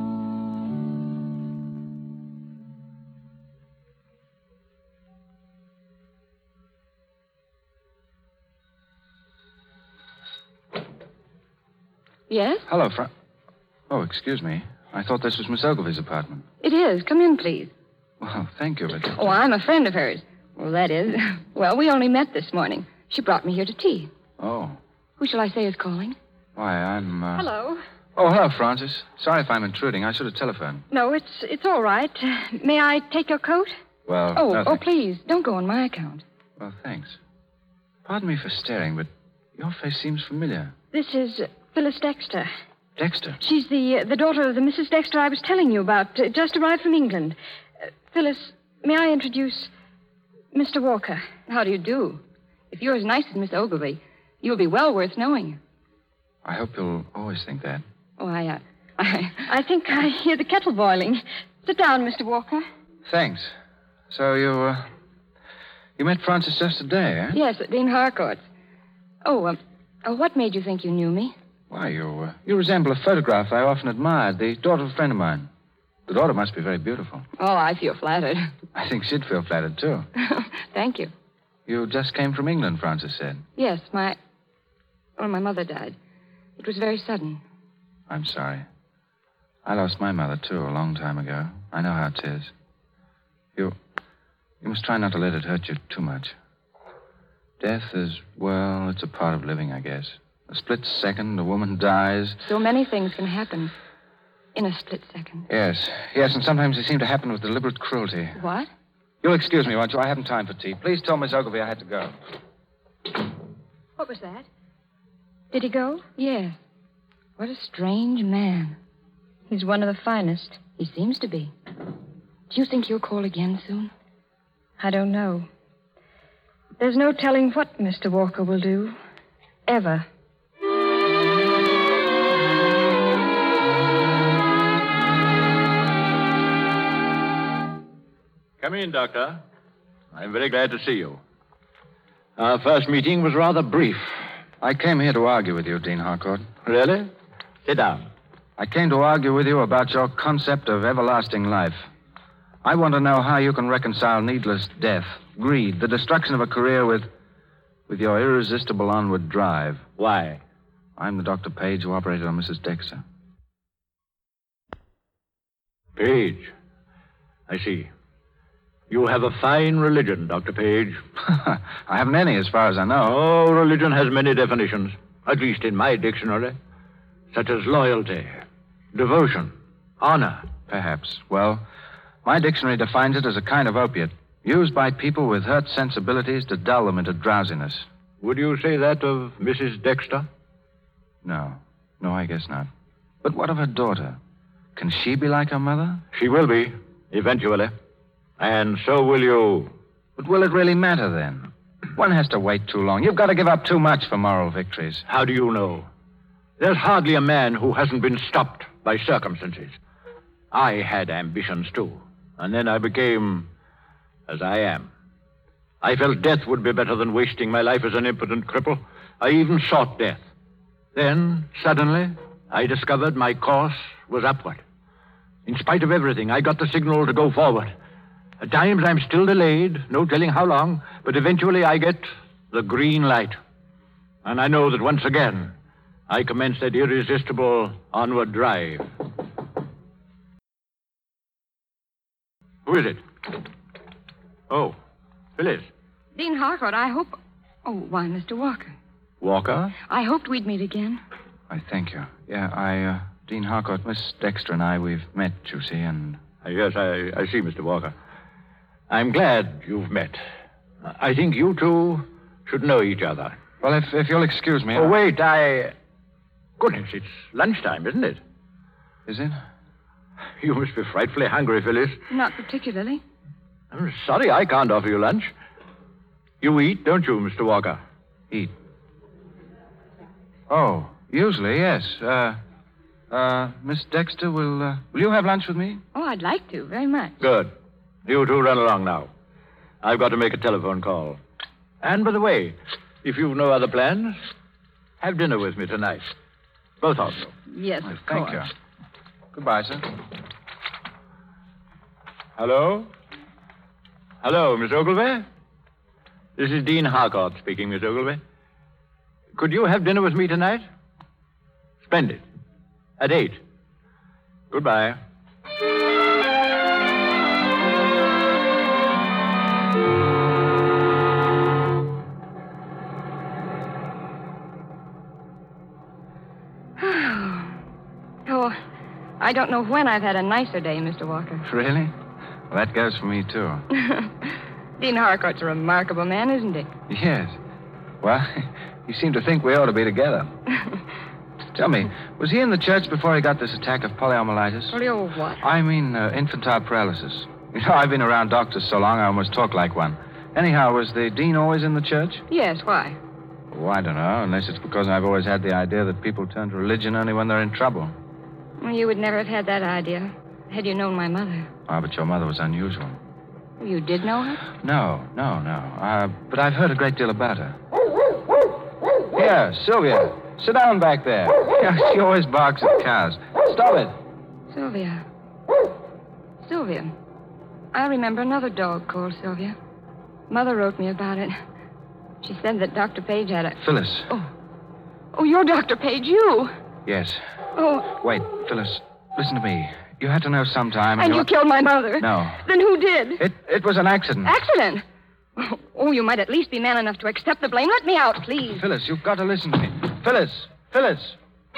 Speaker 5: Yes?
Speaker 4: Hello, Fra... Oh, excuse me. I thought this was Miss Ogilvy's apartment.
Speaker 5: It is. Come in, please.
Speaker 4: Well, thank you, but...
Speaker 5: Oh, I'm a friend of hers. Well, that is. Well, we only met this morning. She brought me here to tea.
Speaker 4: Oh.
Speaker 5: Who shall I say is calling?
Speaker 4: Why, I'm... Uh...
Speaker 5: Hello.
Speaker 4: Oh, hello, Francis. Sorry if I'm intruding. I should have telephoned.
Speaker 5: No, it's it's all right. May I take your coat?
Speaker 4: Well,
Speaker 5: Oh,
Speaker 4: no,
Speaker 5: oh,
Speaker 4: thank-
Speaker 5: please, don't go on my account.
Speaker 4: Well, thanks. Pardon me for staring, but your face seems familiar.
Speaker 5: This is uh, Phyllis Dexter.
Speaker 4: Dexter?
Speaker 5: She's the uh, the daughter of the Missus Dexter I was telling you about, uh, just arrived from England. Uh, Phyllis, may I introduce Mister Walker? How do you do? If you're as nice as Miss Ogilvy, you'll be well worth knowing.
Speaker 4: I hope you'll always think that.
Speaker 5: Oh, I, uh, I, I think I hear the kettle boiling. Sit down, Mister Walker.
Speaker 4: Thanks. So you, uh, you met Francis just today, eh?
Speaker 5: Yes, at Dean Harcourt's. Oh, um, uh, what made you think you knew me?
Speaker 4: Why, you, uh, you resemble a photograph I often admired, the daughter of a friend of mine. The daughter must be very beautiful.
Speaker 5: Oh, I feel flattered.
Speaker 4: I think she'd feel flattered, too.
Speaker 5: Thank you.
Speaker 4: You just came from England, Francis said.
Speaker 5: Yes, my... Well, my mother died. It was very sudden.
Speaker 4: I'm sorry. I lost my mother, too, a long time ago. I know how it is. You... You must try not to let it hurt you too much. Death is, well, it's a part of living, I guess. A split second, a woman dies.
Speaker 5: So many things can happen in a split second.
Speaker 4: Yes, yes, and sometimes they seem to happen with deliberate cruelty.
Speaker 5: What?
Speaker 4: You'll excuse me, won't you? I haven't time for tea. Please tell Miss Ogilvy I had to go.
Speaker 5: What was that? Did he go? Yes. What a strange man. He's one of the finest. He seems to be. Do you think he'll call again soon?
Speaker 8: I don't know. There's no telling what Mister Walker will do. Ever.
Speaker 7: Come in, Doctor. I'm very glad to see you. Our first meeting was rather brief.
Speaker 4: I came here to argue with you, Dean Harcourt.
Speaker 7: Really? Sit down.
Speaker 4: I came to argue with you about your concept of everlasting life. I want to know how you can reconcile needless death, greed, the destruction of a career with... with your irresistible onward drive.
Speaker 7: Why?
Speaker 4: I'm the Doctor Page who operated on Missus Dexter.
Speaker 7: Page. I see. You have a fine religion, Doctor Page.
Speaker 4: I haven't any, as far as I know.
Speaker 7: Oh, religion has many definitions, at least in my dictionary, such as loyalty, devotion, honor.
Speaker 4: Perhaps. Well, my dictionary defines it as a kind of opiate, used by people with hurt sensibilities to dull them into drowsiness.
Speaker 7: Would you say that of Missus Dexter?
Speaker 4: No. No, I guess not. But what of her daughter? Can she be like her mother?
Speaker 7: She will be, eventually. And so will you.
Speaker 4: But will it really matter, then? One has to wait too long. You've got to give up too much for moral victories.
Speaker 7: How do you know? There's hardly a man who hasn't been stopped by circumstances. I had ambitions, too. And then I became as I am. I felt death would be better than wasting my life as an impotent cripple. I even sought death. Then, suddenly, I discovered my course was upward. In spite of everything, I got the signal to go forward. At times, I'm still delayed, no telling how long, but eventually I get the green light. And I know that once again, I commence that irresistible onward drive. Who is it? Oh, Phyllis.
Speaker 5: Dean Harcourt, I hope... Oh, why, Mister Walker.
Speaker 4: Walker?
Speaker 5: I hoped we'd meet again.
Speaker 4: I thank you. Yeah, I, uh, Dean Harcourt, Miss Dexter and I, we've met, you see, and...
Speaker 7: Uh, yes, I, I see, Mister Walker. I'm glad you've met. I think you two should know each other.
Speaker 4: Well, if, if you'll excuse me...
Speaker 7: Oh,
Speaker 4: I...
Speaker 7: wait, I... Goodness, it's lunchtime, isn't it?
Speaker 4: Is it?
Speaker 7: You must be frightfully hungry, Phyllis.
Speaker 5: Not particularly.
Speaker 7: I'm sorry I can't offer you lunch. You eat, don't you, Mister Walker?
Speaker 4: Eat? Oh, usually, yes. Uh, uh, Miss Dexter, will, uh, will you have lunch with me?
Speaker 5: Oh, I'd like to, very much.
Speaker 7: Good. You two run along now. I've got to make a telephone call. And, by the way, if you've no other plans, have dinner with me tonight. Both of you.
Speaker 5: Yes,
Speaker 4: Well,
Speaker 5: of
Speaker 4: thank
Speaker 5: course.
Speaker 4: you. Goodbye, sir.
Speaker 7: Hello? Hello, Miss Ogilvy? This is Dean Harcourt speaking, Miss Ogilvy. Could you have dinner with me tonight? Splendid. At eight. Goodbye.
Speaker 5: Oh, I don't know when I've had a nicer day, Mister Walker.
Speaker 4: Really? Well, that goes for me, too.
Speaker 5: Dean Harcourt's a remarkable man, isn't he?
Speaker 4: Yes. Well, you seem to think we ought to be together. Tell me, was he in the church before he got this attack of poliomyelitis?
Speaker 5: Polio what?
Speaker 4: I mean, uh, infantile paralysis. You know, I've been around doctors so long I almost talk like one. Anyhow, was the dean always in the church?
Speaker 5: Yes, why?
Speaker 4: Oh, I don't know, unless it's because I've always had the idea that people turn to religion only when they're in trouble.
Speaker 5: Well, you would never have had that idea had you known my mother.
Speaker 4: Oh, but your mother was unusual.
Speaker 5: You did know her?
Speaker 4: No, no, no. Uh, but I've heard a great deal about her. Here, Sylvia. Sit down back there. Yeah, she always barks at cows. Stop it.
Speaker 5: Sylvia. Sylvia. I remember another dog called Sylvia. Mother wrote me about it. She said that Doctor Page had a...
Speaker 4: Phyllis.
Speaker 5: Oh. Oh, you're Doctor Page, you.
Speaker 4: Yes.
Speaker 5: Oh.
Speaker 4: Wait, Phyllis, listen to me. You had to know sometime...
Speaker 5: And you killed my mother.
Speaker 4: No.
Speaker 5: Then who did?
Speaker 4: It it was an accident.
Speaker 5: Accident? Oh, you might at least be man enough to accept the blame. Let me out, please.
Speaker 4: Phyllis, you've got to listen to me. Phyllis! Phyllis!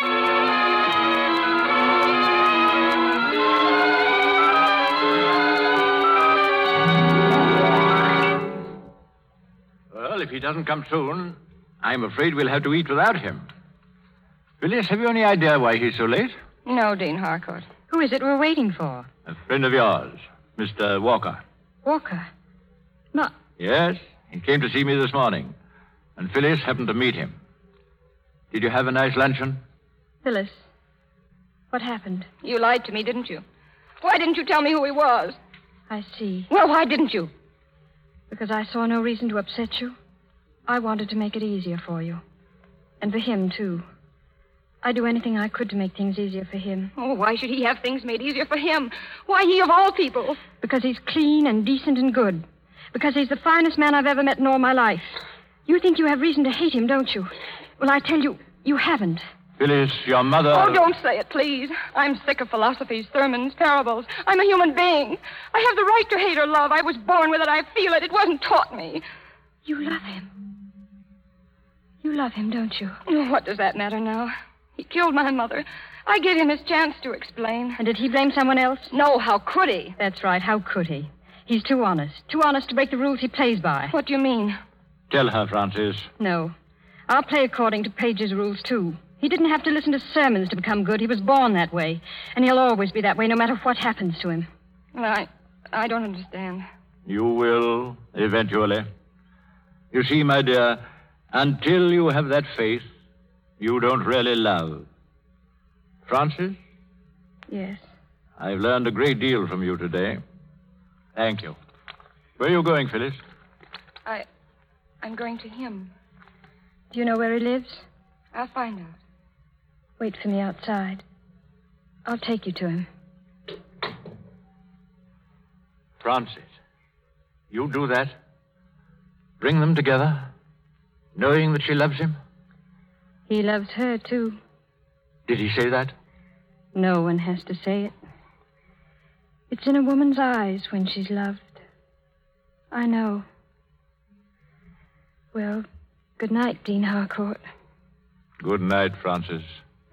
Speaker 7: Well, if he doesn't come soon, I'm afraid we'll have to eat without him. Phyllis, have you any idea why he's so late?
Speaker 5: No, Dean Harcourt. Who is it we're waiting for?
Speaker 7: A friend of yours, Mister Walker.
Speaker 5: Walker. Not...
Speaker 7: Yes, he came to see me this morning, and Phyllis happened to meet him. Did you have a nice luncheon?
Speaker 5: Phyllis, what happened? You lied to me, didn't you? Why didn't you tell me who he was? I see. Well, why didn't you? Because I saw no reason to upset you. I wanted to make it easier for you. And for him, too. I'd do anything I could to make things easier for him. Oh, why should he have things made easier for him? Why he of all people? Because he's clean and decent and good. Because he's the finest man I've ever met in all my life. You think you have reason to hate him, don't you? Well, I tell you, you haven't.
Speaker 7: Phyllis, your mother...
Speaker 5: Oh, don't say it, please. I'm sick of philosophies, sermons, parables. I'm a human being. I have the right to hate or love. I was born with it. I feel it. It wasn't taught me. You love him. You love him, don't you? Oh, what does that matter now? He killed my mother. I gave him his chance to explain. And did he blame someone else? No, how could he? That's right, how could he? He's too honest. Too honest to break the rules he plays by. What do you mean?
Speaker 7: Tell her, Francis.
Speaker 5: No. I'll play according to Page's rules, too. He didn't have to listen to sermons to become good. He was born that way. And he'll always be that way, no matter what happens to him. Well, I... I don't understand.
Speaker 7: You will, eventually. You see, my dear, until you have that faith, you don't really love. Francis?
Speaker 5: Yes.
Speaker 7: I've learned a great deal from you today. Thank you. Where are you going, Phyllis?
Speaker 5: I... I'm going to him.
Speaker 8: Do you know where he lives?
Speaker 5: I'll find out.
Speaker 8: Wait for me outside. I'll take you to him.
Speaker 7: Francis, you do that? Bring them together, knowing that she loves him?
Speaker 8: He loves her, too.
Speaker 7: Did he say that?
Speaker 8: No one has to say it. It's in a woman's eyes when she's loved. I know. Well, good night, Dean Harcourt.
Speaker 7: Good night, Francis.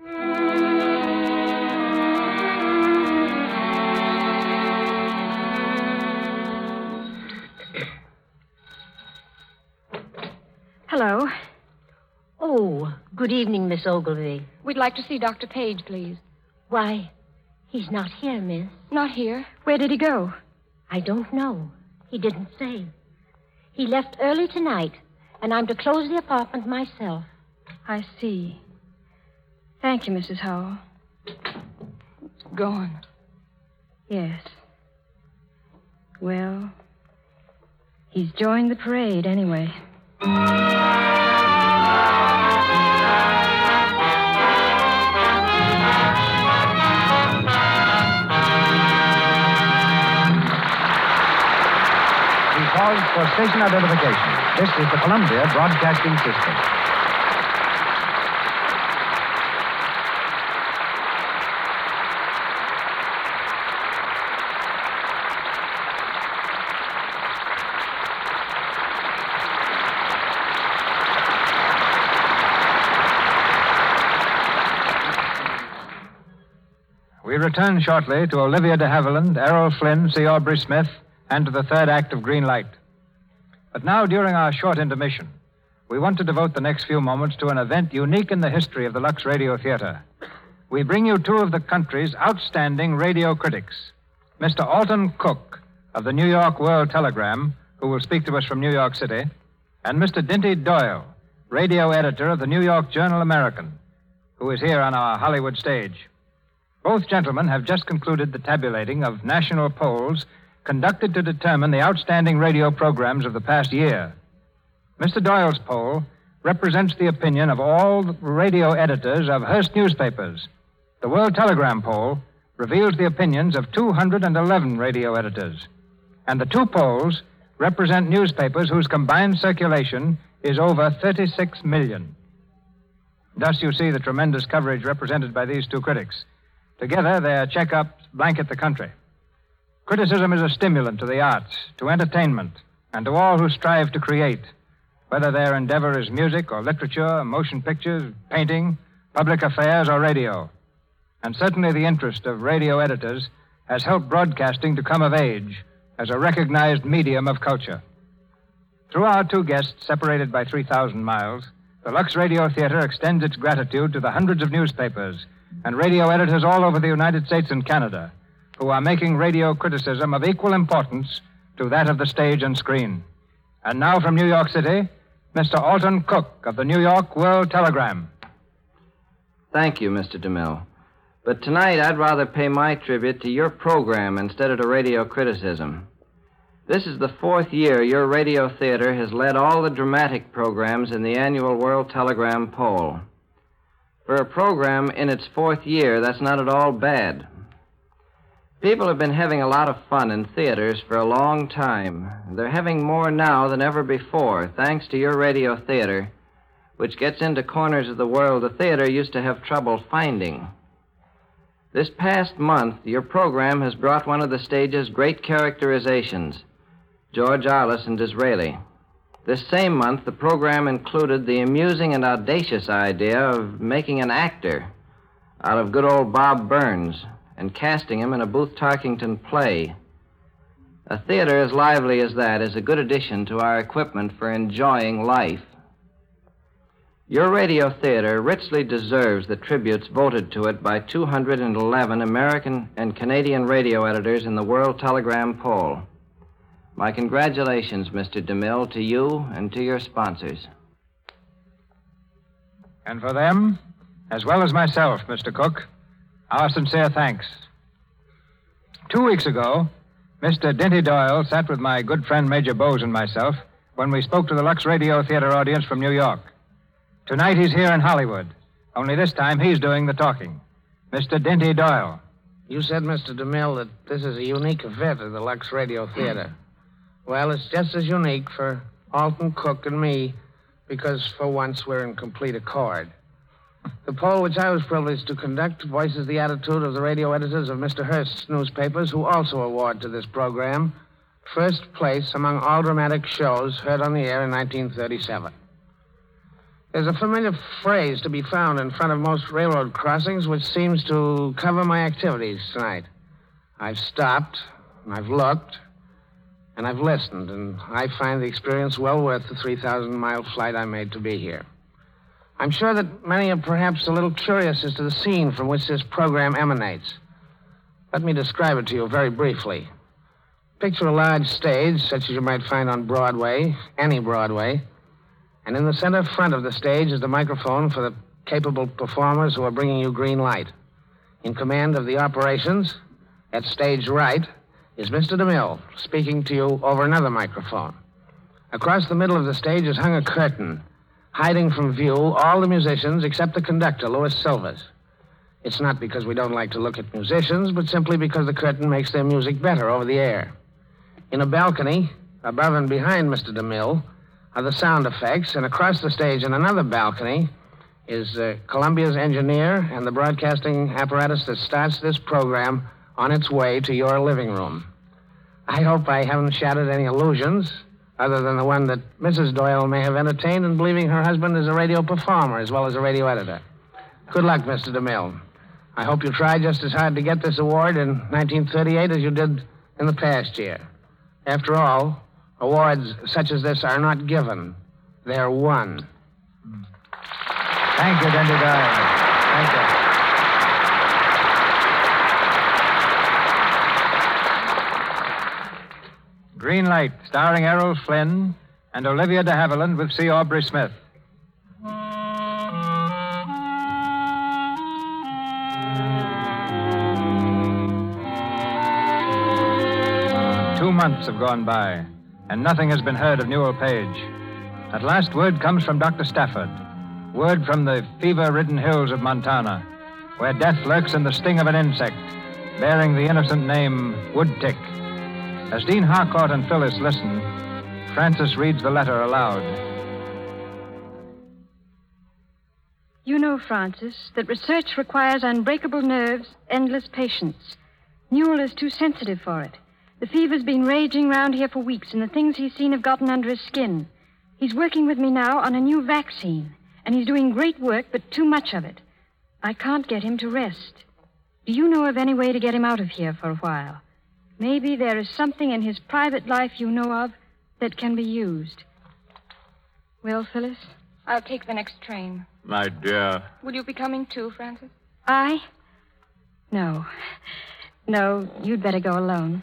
Speaker 8: Hello.
Speaker 12: Oh, good evening, Miss Ogilvy.
Speaker 5: We'd like to see Doctor Page, please.
Speaker 12: Why, he's not here, miss.
Speaker 5: Not here.
Speaker 8: Where did he go?
Speaker 12: I don't know. He didn't say. He left early tonight, and I'm to close the apartment myself.
Speaker 8: I see. Thank you, Missus Howell.
Speaker 5: It's gone.
Speaker 8: Yes. Well, he's joined the parade anyway.
Speaker 2: Pause for station identification. This is the Columbia Broadcasting System.
Speaker 3: We return shortly to Olivia de Havilland, Errol Flynn, C. Aubrey Smith, and to the third act of Green Light. But now, during our short intermission, we want to devote the next few moments to an event unique in the history of the Lux Radio Theater. We bring you two of the country's outstanding radio critics, Mister Alton Cook of the New York World Telegram, who will speak to us from New York City, and Mister Dinty Doyle, radio editor of the New York Journal American, who is here on our Hollywood stage. Both gentlemen have just concluded the tabulating of national polls conducted to determine the outstanding radio programs of the past year. Mister Doyle's poll represents the opinion of all the radio editors of Hearst newspapers. The World Telegram poll reveals the opinions of two hundred eleven radio editors. And the two polls represent newspapers whose combined circulation is over thirty-six million. Thus you see the tremendous coverage represented by these two critics. Together, their checkups blanket the country. Criticism is a stimulant to the arts, to entertainment, and to all who strive to create, whether their endeavor is music or literature, motion pictures, painting, public affairs, or radio. And certainly the interest of radio editors has helped broadcasting to come of age as a recognized medium of culture. Through our two guests, separated by three thousand miles, the Lux Radio Theater extends its gratitude to the hundreds of newspapers and radio editors all over the United States and Canada who are making radio criticism of equal importance to that of the stage and screen. And now from New York City, Mister Alton Cook of the New York World Telegram.
Speaker 14: Thank you, Mister DeMille. But tonight I'd rather pay my tribute to your program instead of to radio criticism. This is the fourth year your radio theater has led all the dramatic programs in the annual World Telegram poll. For a program in its fourth year, that's not at all bad. People have been having a lot of fun in theaters for a long time. They're having more now than ever before, thanks to your radio theater, which gets into corners of the world the theater used to have trouble finding. This past month, your program has brought one of the stage's great characterizations, George Arliss and Disraeli. This same month, the program included the amusing and audacious idea of making an actor out of good old Bob Burns and casting him in a Booth Tarkington play. A theater as lively as that is a good addition to our equipment for enjoying life. Your radio theater richly deserves the tributes voted to it by two hundred eleven American and Canadian radio editors in the World Telegram poll. My congratulations, Mister DeMille, to you and to your sponsors.
Speaker 3: And for them, as well as myself, Mister Cook, our sincere thanks. Two weeks ago, Mister Dinty Doyle sat with my good friend Major Bowes and myself when we spoke to the Lux Radio Theater audience from New York. Tonight he's here in Hollywood. Only this time he's doing the talking. Mister Dinty Doyle.
Speaker 15: You said, Mister DeMille, that this is a unique event at the Lux Radio Theater. Well, it's just as unique for Alton Cook and me because for once we're in complete accord. The poll which I was privileged to conduct voices the attitude of the radio editors of Mister Hearst's newspapers, who also award to this program first place among all dramatic shows heard on the air in nineteen thirty-seven. There's a familiar phrase to be found in front of most railroad crossings which seems to cover my activities tonight. I've stopped, and I've looked, and I've listened, and I find the experience well worth the three thousand mile flight I made to be here. I'm sure that many are perhaps a little curious as to the scene from which this program emanates. Let me describe it to you very briefly. Picture a large stage, such as you might find on Broadway, any Broadway, and in the center front of the stage is the microphone for the capable performers who are bringing you green light. In command of the operations, at stage right, is Mister DeMille, speaking to you over another microphone. Across the middle of the stage is hung a curtain, hiding from view all the musicians except the conductor, Louis Silvers. It's not because we don't like to look at musicians, but simply because the curtain makes their music better over the air. In a balcony, above and behind Mister DeMille, are the sound effects, and across the stage in another balcony is uh, Columbia's engineer and the broadcasting apparatus that starts this program on its way to your living room. I hope I haven't shattered any illusions, other than the one that Missus Doyle may have entertained in believing her husband is a radio performer as well as a radio editor. Good luck, Mister DeMille. I hope you try just as hard to get this award in nineteen thirty-eight as you did in the past year. After all, awards such as this are not given. They're won.
Speaker 3: Thank you, Dinty Doyle. Thank you. Green Light, starring Errol Flynn and Olivia de Havilland with C. Aubrey Smith. Two months have gone by, and nothing has been heard of Newell Page. At last, word comes from Doctor Stafford. Word from the fever-ridden hills of Montana, where death lurks in the sting of an insect, bearing the innocent name Woodtick. As Dean Harcourt and Phyllis listen, Frances reads the letter aloud.
Speaker 5: You know, Frances, that research requires unbreakable nerves, endless patience. Newell is too sensitive for it. The fever's been raging round here for weeks, and the things he's seen have gotten under his skin. He's working with me now on a new vaccine, and he's doing great work, but too much of it. I can't get him to rest. Do you know of any way to get him out of here for a while? Maybe there is something in his private life you know of that can be used. Well, Phyllis?
Speaker 8: I'll take the next train.
Speaker 7: My dear.
Speaker 8: Will you be coming too, Frances?
Speaker 5: I? No. No, you'd better go alone.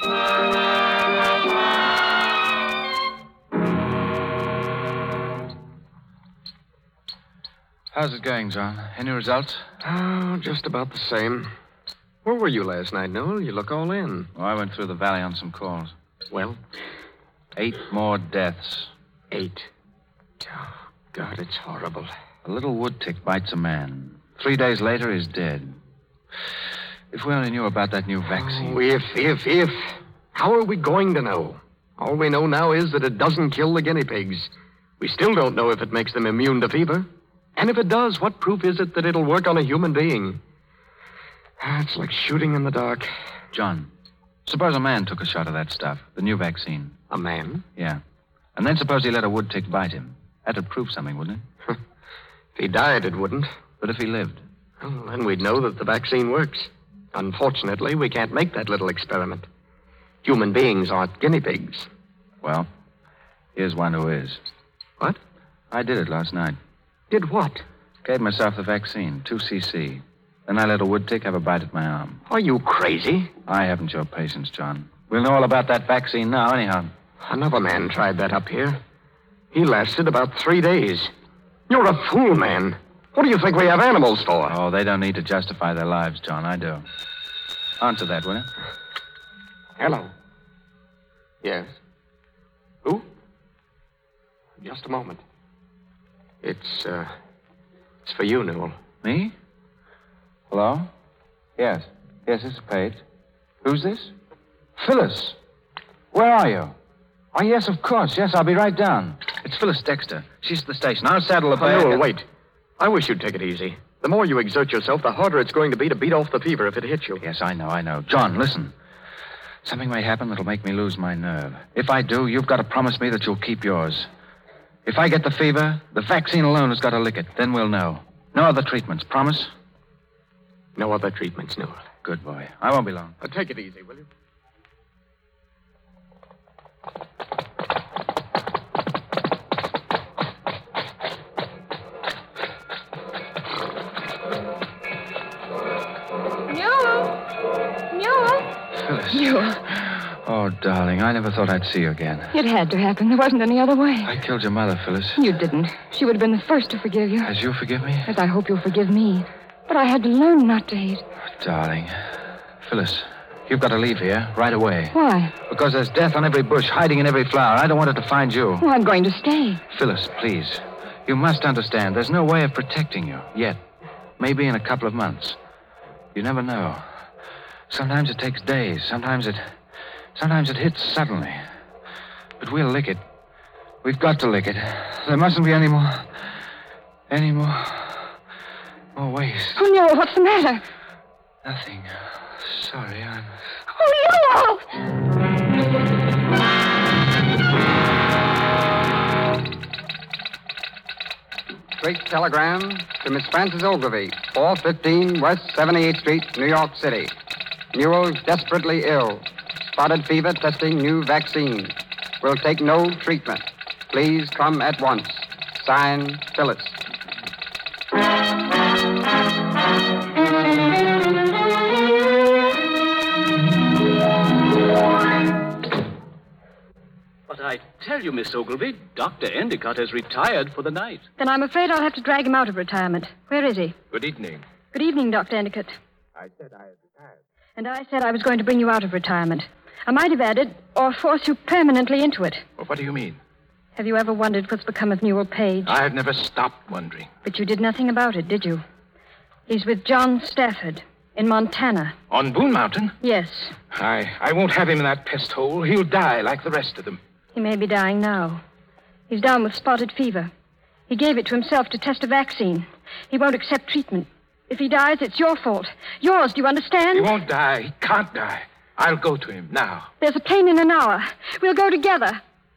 Speaker 4: How's it going, John? Any results?
Speaker 6: Oh, just about the same. Where were you last night, Noel? You look all in.
Speaker 4: Oh, I went through the valley on some calls.
Speaker 6: Well?
Speaker 4: Eight more deaths.
Speaker 6: Eight. Oh, God, it's horrible.
Speaker 4: A little wood tick bites a man. Three days later, he's dead. If we only knew about that new vaccine.
Speaker 6: Oh, if, if, if. How are we going to know? All we know now is that it doesn't kill the guinea pigs. We still don't know if it makes them immune to fever. And if it does, what proof is it that it'll work on a human being? It's like shooting in the dark.
Speaker 4: John, suppose a man took a shot of that stuff, the new vaccine.
Speaker 6: A man?
Speaker 4: Yeah. And then suppose he let a wood tick bite him. That'd prove something, wouldn't it?
Speaker 6: If he died, it wouldn't.
Speaker 4: But if he lived?
Speaker 6: Well, then we'd know that the vaccine works. Unfortunately, we can't make that little experiment. Human beings aren't guinea pigs.
Speaker 4: Well, here's one who is.
Speaker 6: What?
Speaker 4: I did it last night.
Speaker 6: Did what?
Speaker 4: Gave myself the vaccine, two C C. Then I let a wood tick have a bite at my arm.
Speaker 6: Are you crazy?
Speaker 4: I haven't your patience, John. We'll know all about that vaccine now, anyhow.
Speaker 6: Another man tried that up here. He lasted about three days. You're a fool, man. What do you think we have animals for?
Speaker 4: Oh, they don't need to justify their lives, John. I do. Answer that, will you?
Speaker 6: Hello. Yes. Who? Just a moment. It's, uh, it's for you, Newell.
Speaker 4: Me? Hello? Yes. Yes, this is Page. Who's this? Phyllis. Where are you? Oh, yes, of course. Yes, I'll be right down. It's Phyllis Dexter. She's at the station. I'll saddle the
Speaker 6: Oh,
Speaker 4: bag.
Speaker 6: Newell, wait. I wish you'd take it easy. The more you exert yourself, the harder it's going to be to beat off the fever if it hits you.
Speaker 4: Yes, I know, I know. John, listen. Something may happen that'll make me lose my nerve. If I do, you've got to promise me that you'll keep yours. If I get the fever, the vaccine alone has got to lick it. Then we'll know. No other treatments. Promise?
Speaker 6: No other treatments, Newell.
Speaker 4: Good boy. I won't be long.
Speaker 6: Uh, take it easy, will you?
Speaker 4: Phyllis.
Speaker 5: You.
Speaker 4: Oh, darling, I never thought I'd see you again.
Speaker 5: It had to happen. There wasn't any other way.
Speaker 4: I killed your mother, Phyllis.
Speaker 5: You didn't. She would have been the first to forgive you.
Speaker 4: As you forgive me?
Speaker 5: As I hope you'll forgive me. But I had to learn not to hate.
Speaker 4: Darling. Phyllis, you've got to leave here right away.
Speaker 5: Why?
Speaker 4: Because there's death on every bush, hiding in every flower. I don't want it to find you.
Speaker 5: Well, I'm going to stay.
Speaker 4: Phyllis, please. You must understand. There's no way of protecting you yet. Maybe in a couple of months. You never know. Sometimes it takes days. Sometimes it... Sometimes it hits suddenly. But we'll lick it. We've got to lick it. There mustn't be any more... Any more... More waste.
Speaker 5: Oh, no. What's the matter?
Speaker 4: Nothing. Sorry, I'm...
Speaker 5: Oh,
Speaker 2: Straight telegram to Miss Frances Ogilvy, four fifteen West seventy-eighth Street, New York City. Newell's desperately ill. Spotted fever testing new vaccine. Will take no treatment. Please come at once. Signed, Phyllis.
Speaker 9: But I tell you, Miss Ogilvy, Doctor Endicott has retired for the night.
Speaker 5: Then I'm afraid I'll have to drag him out of retirement. Where is he?
Speaker 10: Good evening.
Speaker 5: Good evening, Doctor Endicott.
Speaker 10: I said I had retired.
Speaker 5: And I said I was going to bring you out of retirement. I might have added, or force you permanently into it.
Speaker 10: Well, what do you mean?
Speaker 5: Have you ever wondered what's become of Newell Page?
Speaker 10: I've never stopped wondering.
Speaker 5: But you did nothing about it, did you? He's with John Stafford in Montana.
Speaker 10: On Boone Mountain?
Speaker 5: Yes.
Speaker 10: I, I won't have him in that pest hole. He'll die like the rest of them.
Speaker 5: He may be dying now. He's down with spotted fever. He gave it to himself to test a vaccine. He won't accept treatment. If he dies, it's your fault. Yours, do you understand?
Speaker 10: He won't die. He can't die. I'll go to him now.
Speaker 5: There's a plane in an hour. We'll go together.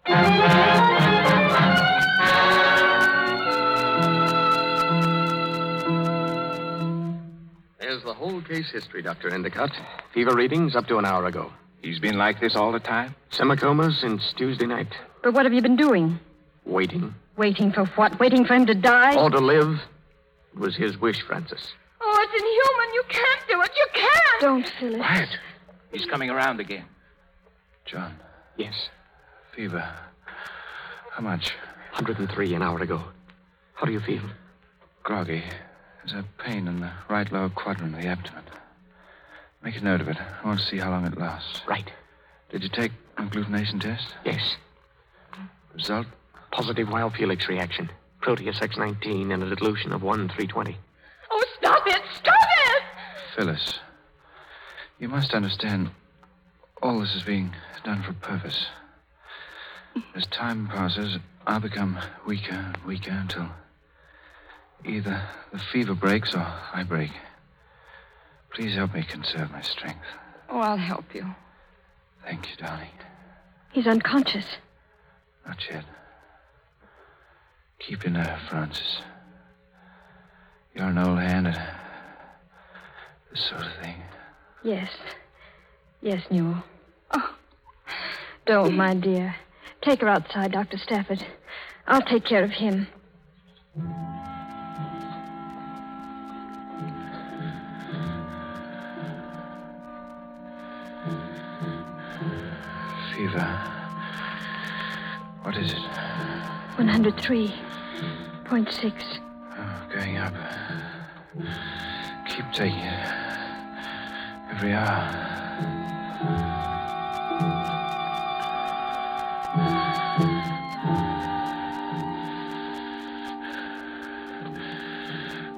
Speaker 6: There's the whole case history, Doctor Endicott. Fever readings up to an hour ago.
Speaker 10: He's been like this all the time?
Speaker 6: Semicoma since Tuesday night.
Speaker 5: But what have you been doing?
Speaker 6: Waiting.
Speaker 5: Waiting for what? Waiting for him to die?
Speaker 6: Or to live. It was his wish, Francis.
Speaker 13: Oh, it's inhuman. You can't do it. You can't.
Speaker 5: Don't, Phyllis.
Speaker 10: Quiet. He's coming around again.
Speaker 4: John.
Speaker 6: Yes.
Speaker 4: Fever. How much?
Speaker 6: one hundred three an hour ago. How do you feel?
Speaker 4: Groggy. There's a pain in the right lower quadrant of the abdomen. Make a note of it. I want to see how long it lasts.
Speaker 6: Right.
Speaker 4: Did you take a agglutination test?
Speaker 6: Yes.
Speaker 4: Result?
Speaker 6: Positive wild Felix reaction. Proteus X nineteen and a dilution of one three twenty.
Speaker 13: Oh, stop it. Stop it.
Speaker 4: Phyllis, you must understand all this is being done for a purpose. As time passes, I'll become weaker and weaker until either the fever breaks or I break. Please help me conserve my strength.
Speaker 5: Oh, I'll help you.
Speaker 4: Thank you, darling.
Speaker 5: He's unconscious.
Speaker 4: Not yet. Keep your nerve, Francis. You're an old hand at this sort of thing.
Speaker 5: Yes. Yes, Newell. Oh, don't, my dear. Take her outside, Doctor Stafford. I'll take care of him.
Speaker 4: Fever. What is it?
Speaker 5: one hundred three point six.
Speaker 4: Oh, going up. Keep taking it. Every hour.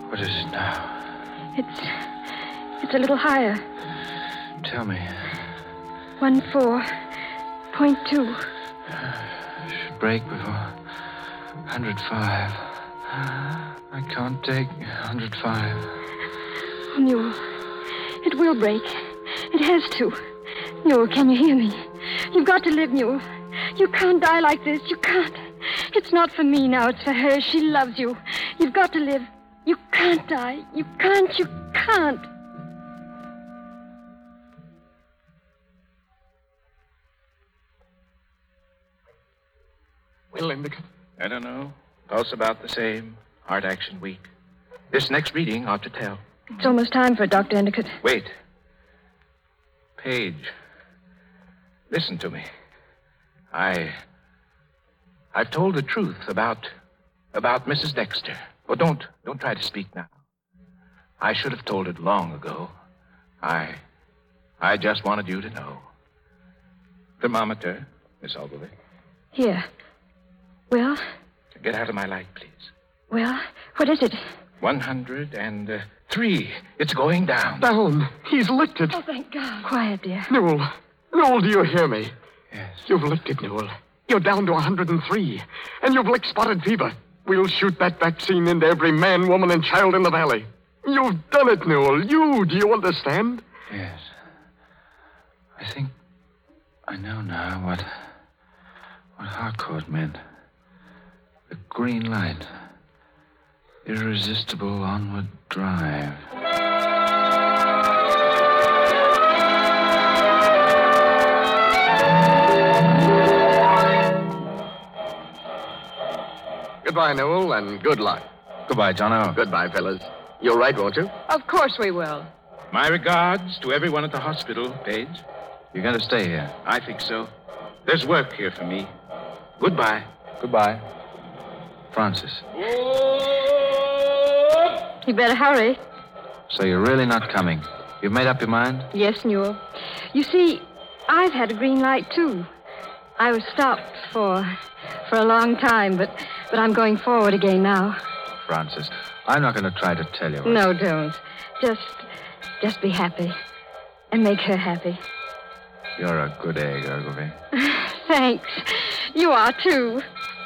Speaker 4: What is it now?
Speaker 5: It's. It's a little higher.
Speaker 4: Tell me.
Speaker 5: One four point two.
Speaker 4: Should break before one hundred five. I can't take one hundred five.
Speaker 5: Oh, Newell. It will break. It has to. Newell, can you hear me? You've got to live, Newell. You can't die like this. You can't. It's not for me now. It's for her. She loves you. You've got to live. You can't die. You can't. You can't.
Speaker 4: Well, Endicott? I don't know. Pulse about the same. Heart action weak. This next reading ought to tell.
Speaker 5: It's almost time for it, Doctor Endicott.
Speaker 4: Wait. Page. Listen to me. I... I've told the truth about... about Missus Dexter. Oh, don't... don't try to speak now. I should have told it long ago. I... I just wanted you to know. Thermometer, Miss Ogilvy.
Speaker 5: Here. Well?
Speaker 4: Get out of my light, please.
Speaker 5: Well, what is it?
Speaker 4: One hundred and uh, three. It's going down.
Speaker 6: Down. He's licked it.
Speaker 5: Oh, thank God. Quiet, dear.
Speaker 6: Newell. Newell, do you hear me?
Speaker 4: Yes.
Speaker 6: You've licked it, Newell. You're down to one hundred three. And you've licked spotted fever. We'll shoot that vaccine into every man, woman, and child in the valley. You've done it, Newell. You. Do you understand?
Speaker 4: Yes. I think I know now what... what Harcourt meant. The green light. Irresistible onward drive.
Speaker 6: Goodbye, Newell, and good luck.
Speaker 4: Goodbye, Jono.
Speaker 6: Goodbye, fellas. You'll write, won't you?
Speaker 13: Of course we will.
Speaker 10: My regards to everyone at the hospital, Page.
Speaker 4: You're going to stay here?
Speaker 10: I think so. There's work here for me. Goodbye.
Speaker 4: Goodbye. Francis.
Speaker 5: You better hurry.
Speaker 4: So you're really not coming? You've made up your mind?
Speaker 5: Yes, Newell. You see, I've had a green light, too. I was stopped for for a long time, but, but I'm going forward again now.
Speaker 4: Francis, I'm not going to try to tell you. What...
Speaker 5: No, don't. Just, just be happy. And make her happy.
Speaker 4: You're a good egg, Ogilvy.
Speaker 5: Thanks. You are, too.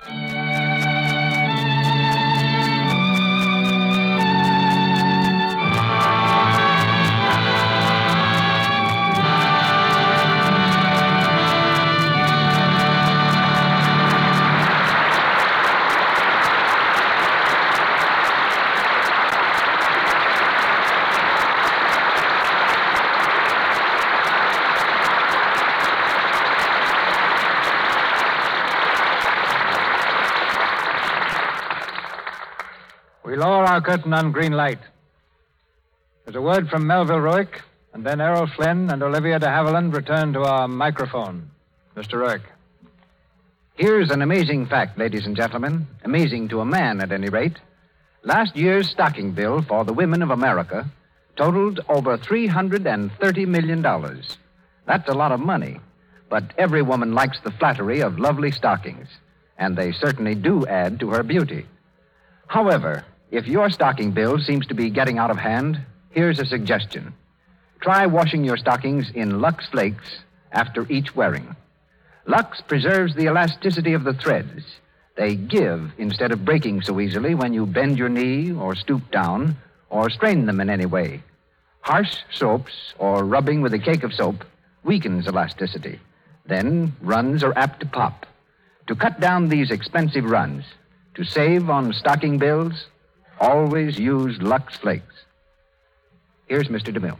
Speaker 3: We lower our curtain on green light. There's a word from Melville Roick, and then Errol Flynn and Olivia de Havilland return to our microphone. Mister Roick.
Speaker 2: Here's an amazing fact, ladies and gentlemen. Amazing to a man, at any rate. Last year's stocking bill for the women of America totaled over three hundred thirty million dollars. That's a lot of money. But every woman likes the flattery of lovely stockings, and they certainly do add to her beauty. However, if your stocking bill seems to be getting out of hand, here's a suggestion. Try washing your stockings in Lux Flakes after each wearing. Lux preserves the elasticity of the threads. They give instead of breaking so easily when you bend your knee or stoop down or strain them in any way. Harsh soaps or rubbing with a cake of soap weakens elasticity. Then runs are apt to pop. To cut down these expensive runs, to save on stocking bills, always use Lux Flakes. Here's Mister DeMille.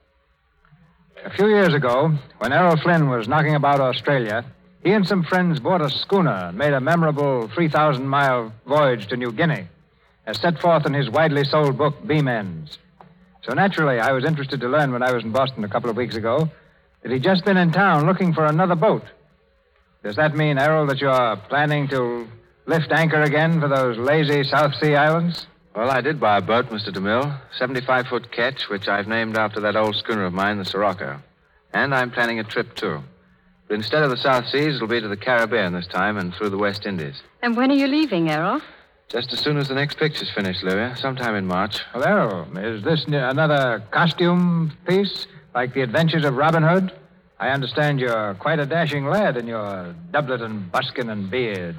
Speaker 3: A few years ago, when Errol Flynn was knocking about Australia, he and some friends bought a schooner and made a memorable three thousand mile voyage to New Guinea, as set forth in his widely sold book, Beam Ends. So naturally, I was interested to learn when I was in Boston a couple of weeks ago that he'd just been in town looking for another boat. Does that mean, Errol, that you're planning to lift anchor again for those lazy South Sea islands?
Speaker 4: Well, I did buy a boat, Mister DeMille. seventy-five foot ketch, which I've named after that old schooner of mine, the Sirocco. And I'm planning a trip, too. But instead of the South Seas, it'll be to the Caribbean this time and through the West Indies.
Speaker 5: And when are you leaving, Errol?
Speaker 4: Just as soon as the next picture's finished, Louis. Sometime in March.
Speaker 3: Well, Errol, is this n- another costume piece, like the adventures of Robin Hood? I understand you're quite a dashing lad in your doublet and buskin and beard.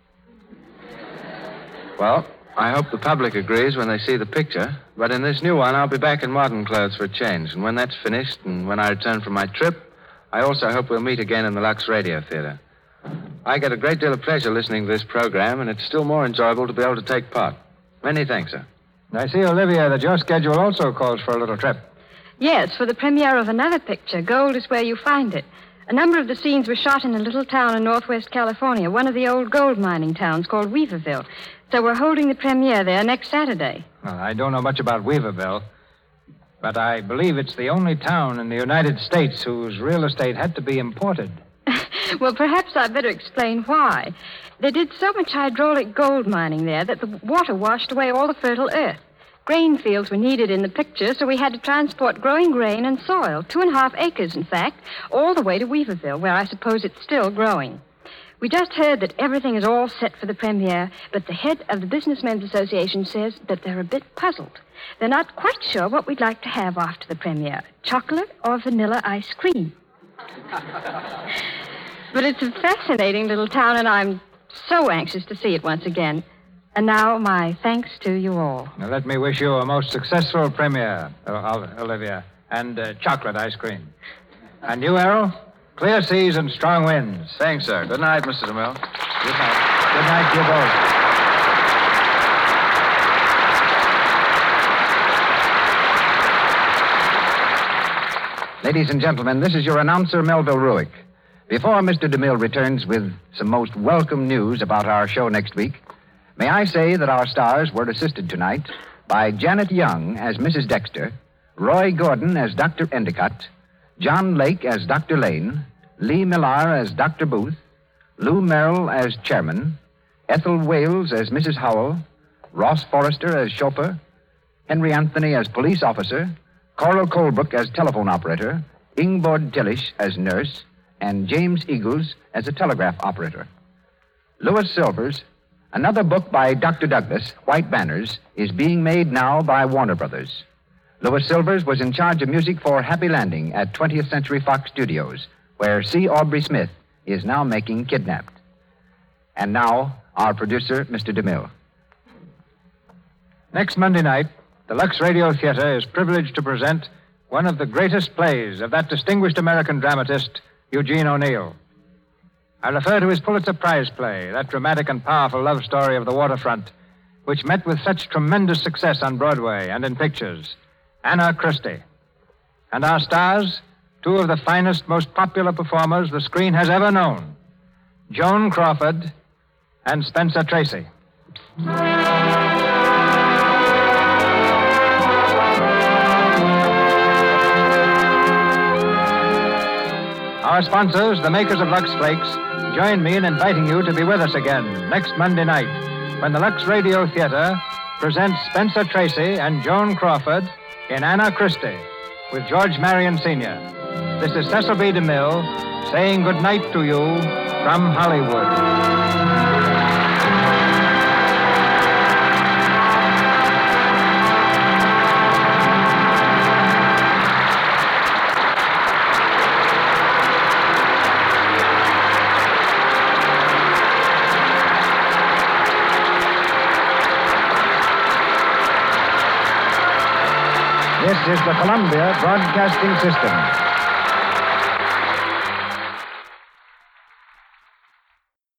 Speaker 4: Well, I hope the public agrees when they see the picture. But in this new one, I'll be back in modern clothes for a change. And when that's finished, and when I return from my trip, I also hope we'll meet again in the Lux Radio Theater. I get a great deal of pleasure listening to this program, and it's still more enjoyable to be able to take part. Many thanks, sir.
Speaker 3: I see, Olivia, that your schedule also calls for a little trip.
Speaker 5: Yes, for the premiere of another picture, Gold is Where You Find It. A number of the scenes were shot in a little town in northwest California, one of the old gold mining towns called Weaverville. So we're holding the premiere there next Saturday.
Speaker 3: Well, I don't know much about Weaverville, but I believe it's the only town in the United States whose real estate had to be imported.
Speaker 5: Well, perhaps I'd better explain why. They did so much hydraulic gold mining there that the water washed away all the fertile earth. Grain fields were needed in the picture, so we had to transport growing grain and soil, two and a half acres, in fact, all the way to Weaverville, where I suppose it's still growing. We just heard that everything is all set for the premiere, but the head of the Businessmen's Association says that they're a bit puzzled. They're not quite sure what we'd like to have after the premiere, chocolate or vanilla ice cream. But it's a fascinating little town, and I'm so anxious to see it once again. And now, my thanks to you all.
Speaker 3: Now, let me wish you a most successful premiere, uh, Olivia, and uh, chocolate ice cream. And you, Errol? Clear seas and strong winds.
Speaker 4: Thanks, sir. Good night, Mister DeMille.
Speaker 3: Good night. Good night to you both.
Speaker 2: Ladies and gentlemen, this is your announcer, Melville Ruick. Before Mister DeMille returns with some most welcome news about our show next week, may I say that our stars were assisted tonight by Janet Young as Missus Dexter, Roy Gordon as Doctor Endicott, John Lake as Doctor Lane, Lee Millar as Doctor Booth, Lou Merrill as Chairman, Ethel Wales as Missus Howell, Ross Forrester as chauffeur, Henry Anthony as police officer, Coral Colebrook as telephone operator, Ingborg Tillish as nurse, and James Eagles as a telegraph operator. Louis Silvers, another book by Doctor Douglas, White Banners, is being made now by Warner Brothers. Louis Silvers was in charge of music for Happy Landing at twentieth Century Fox Studios, where C. Aubrey Smith is now making Kidnapped. And now, our producer, Mister DeMille.
Speaker 3: Next Monday night, the Lux Radio Theater is privileged to present one of the greatest plays of that distinguished American dramatist, Eugene O'Neill. I refer to his Pulitzer Prize play, that dramatic and powerful love story of the waterfront, which met with such tremendous success on Broadway and in pictures, Anna Christie. And our stars, two of the finest, most popular performers the screen has ever known, Joan Crawford and Spencer Tracy. Our sponsors, the makers of Lux Flakes, join me in inviting you to be with us again next Monday night when the Lux Radio Theater presents Spencer Tracy and Joan Crawford in Anna Christie with George Marion Senior This is Cecil B. DeMille saying good night to you from Hollywood.
Speaker 2: This is the Columbia Broadcasting System.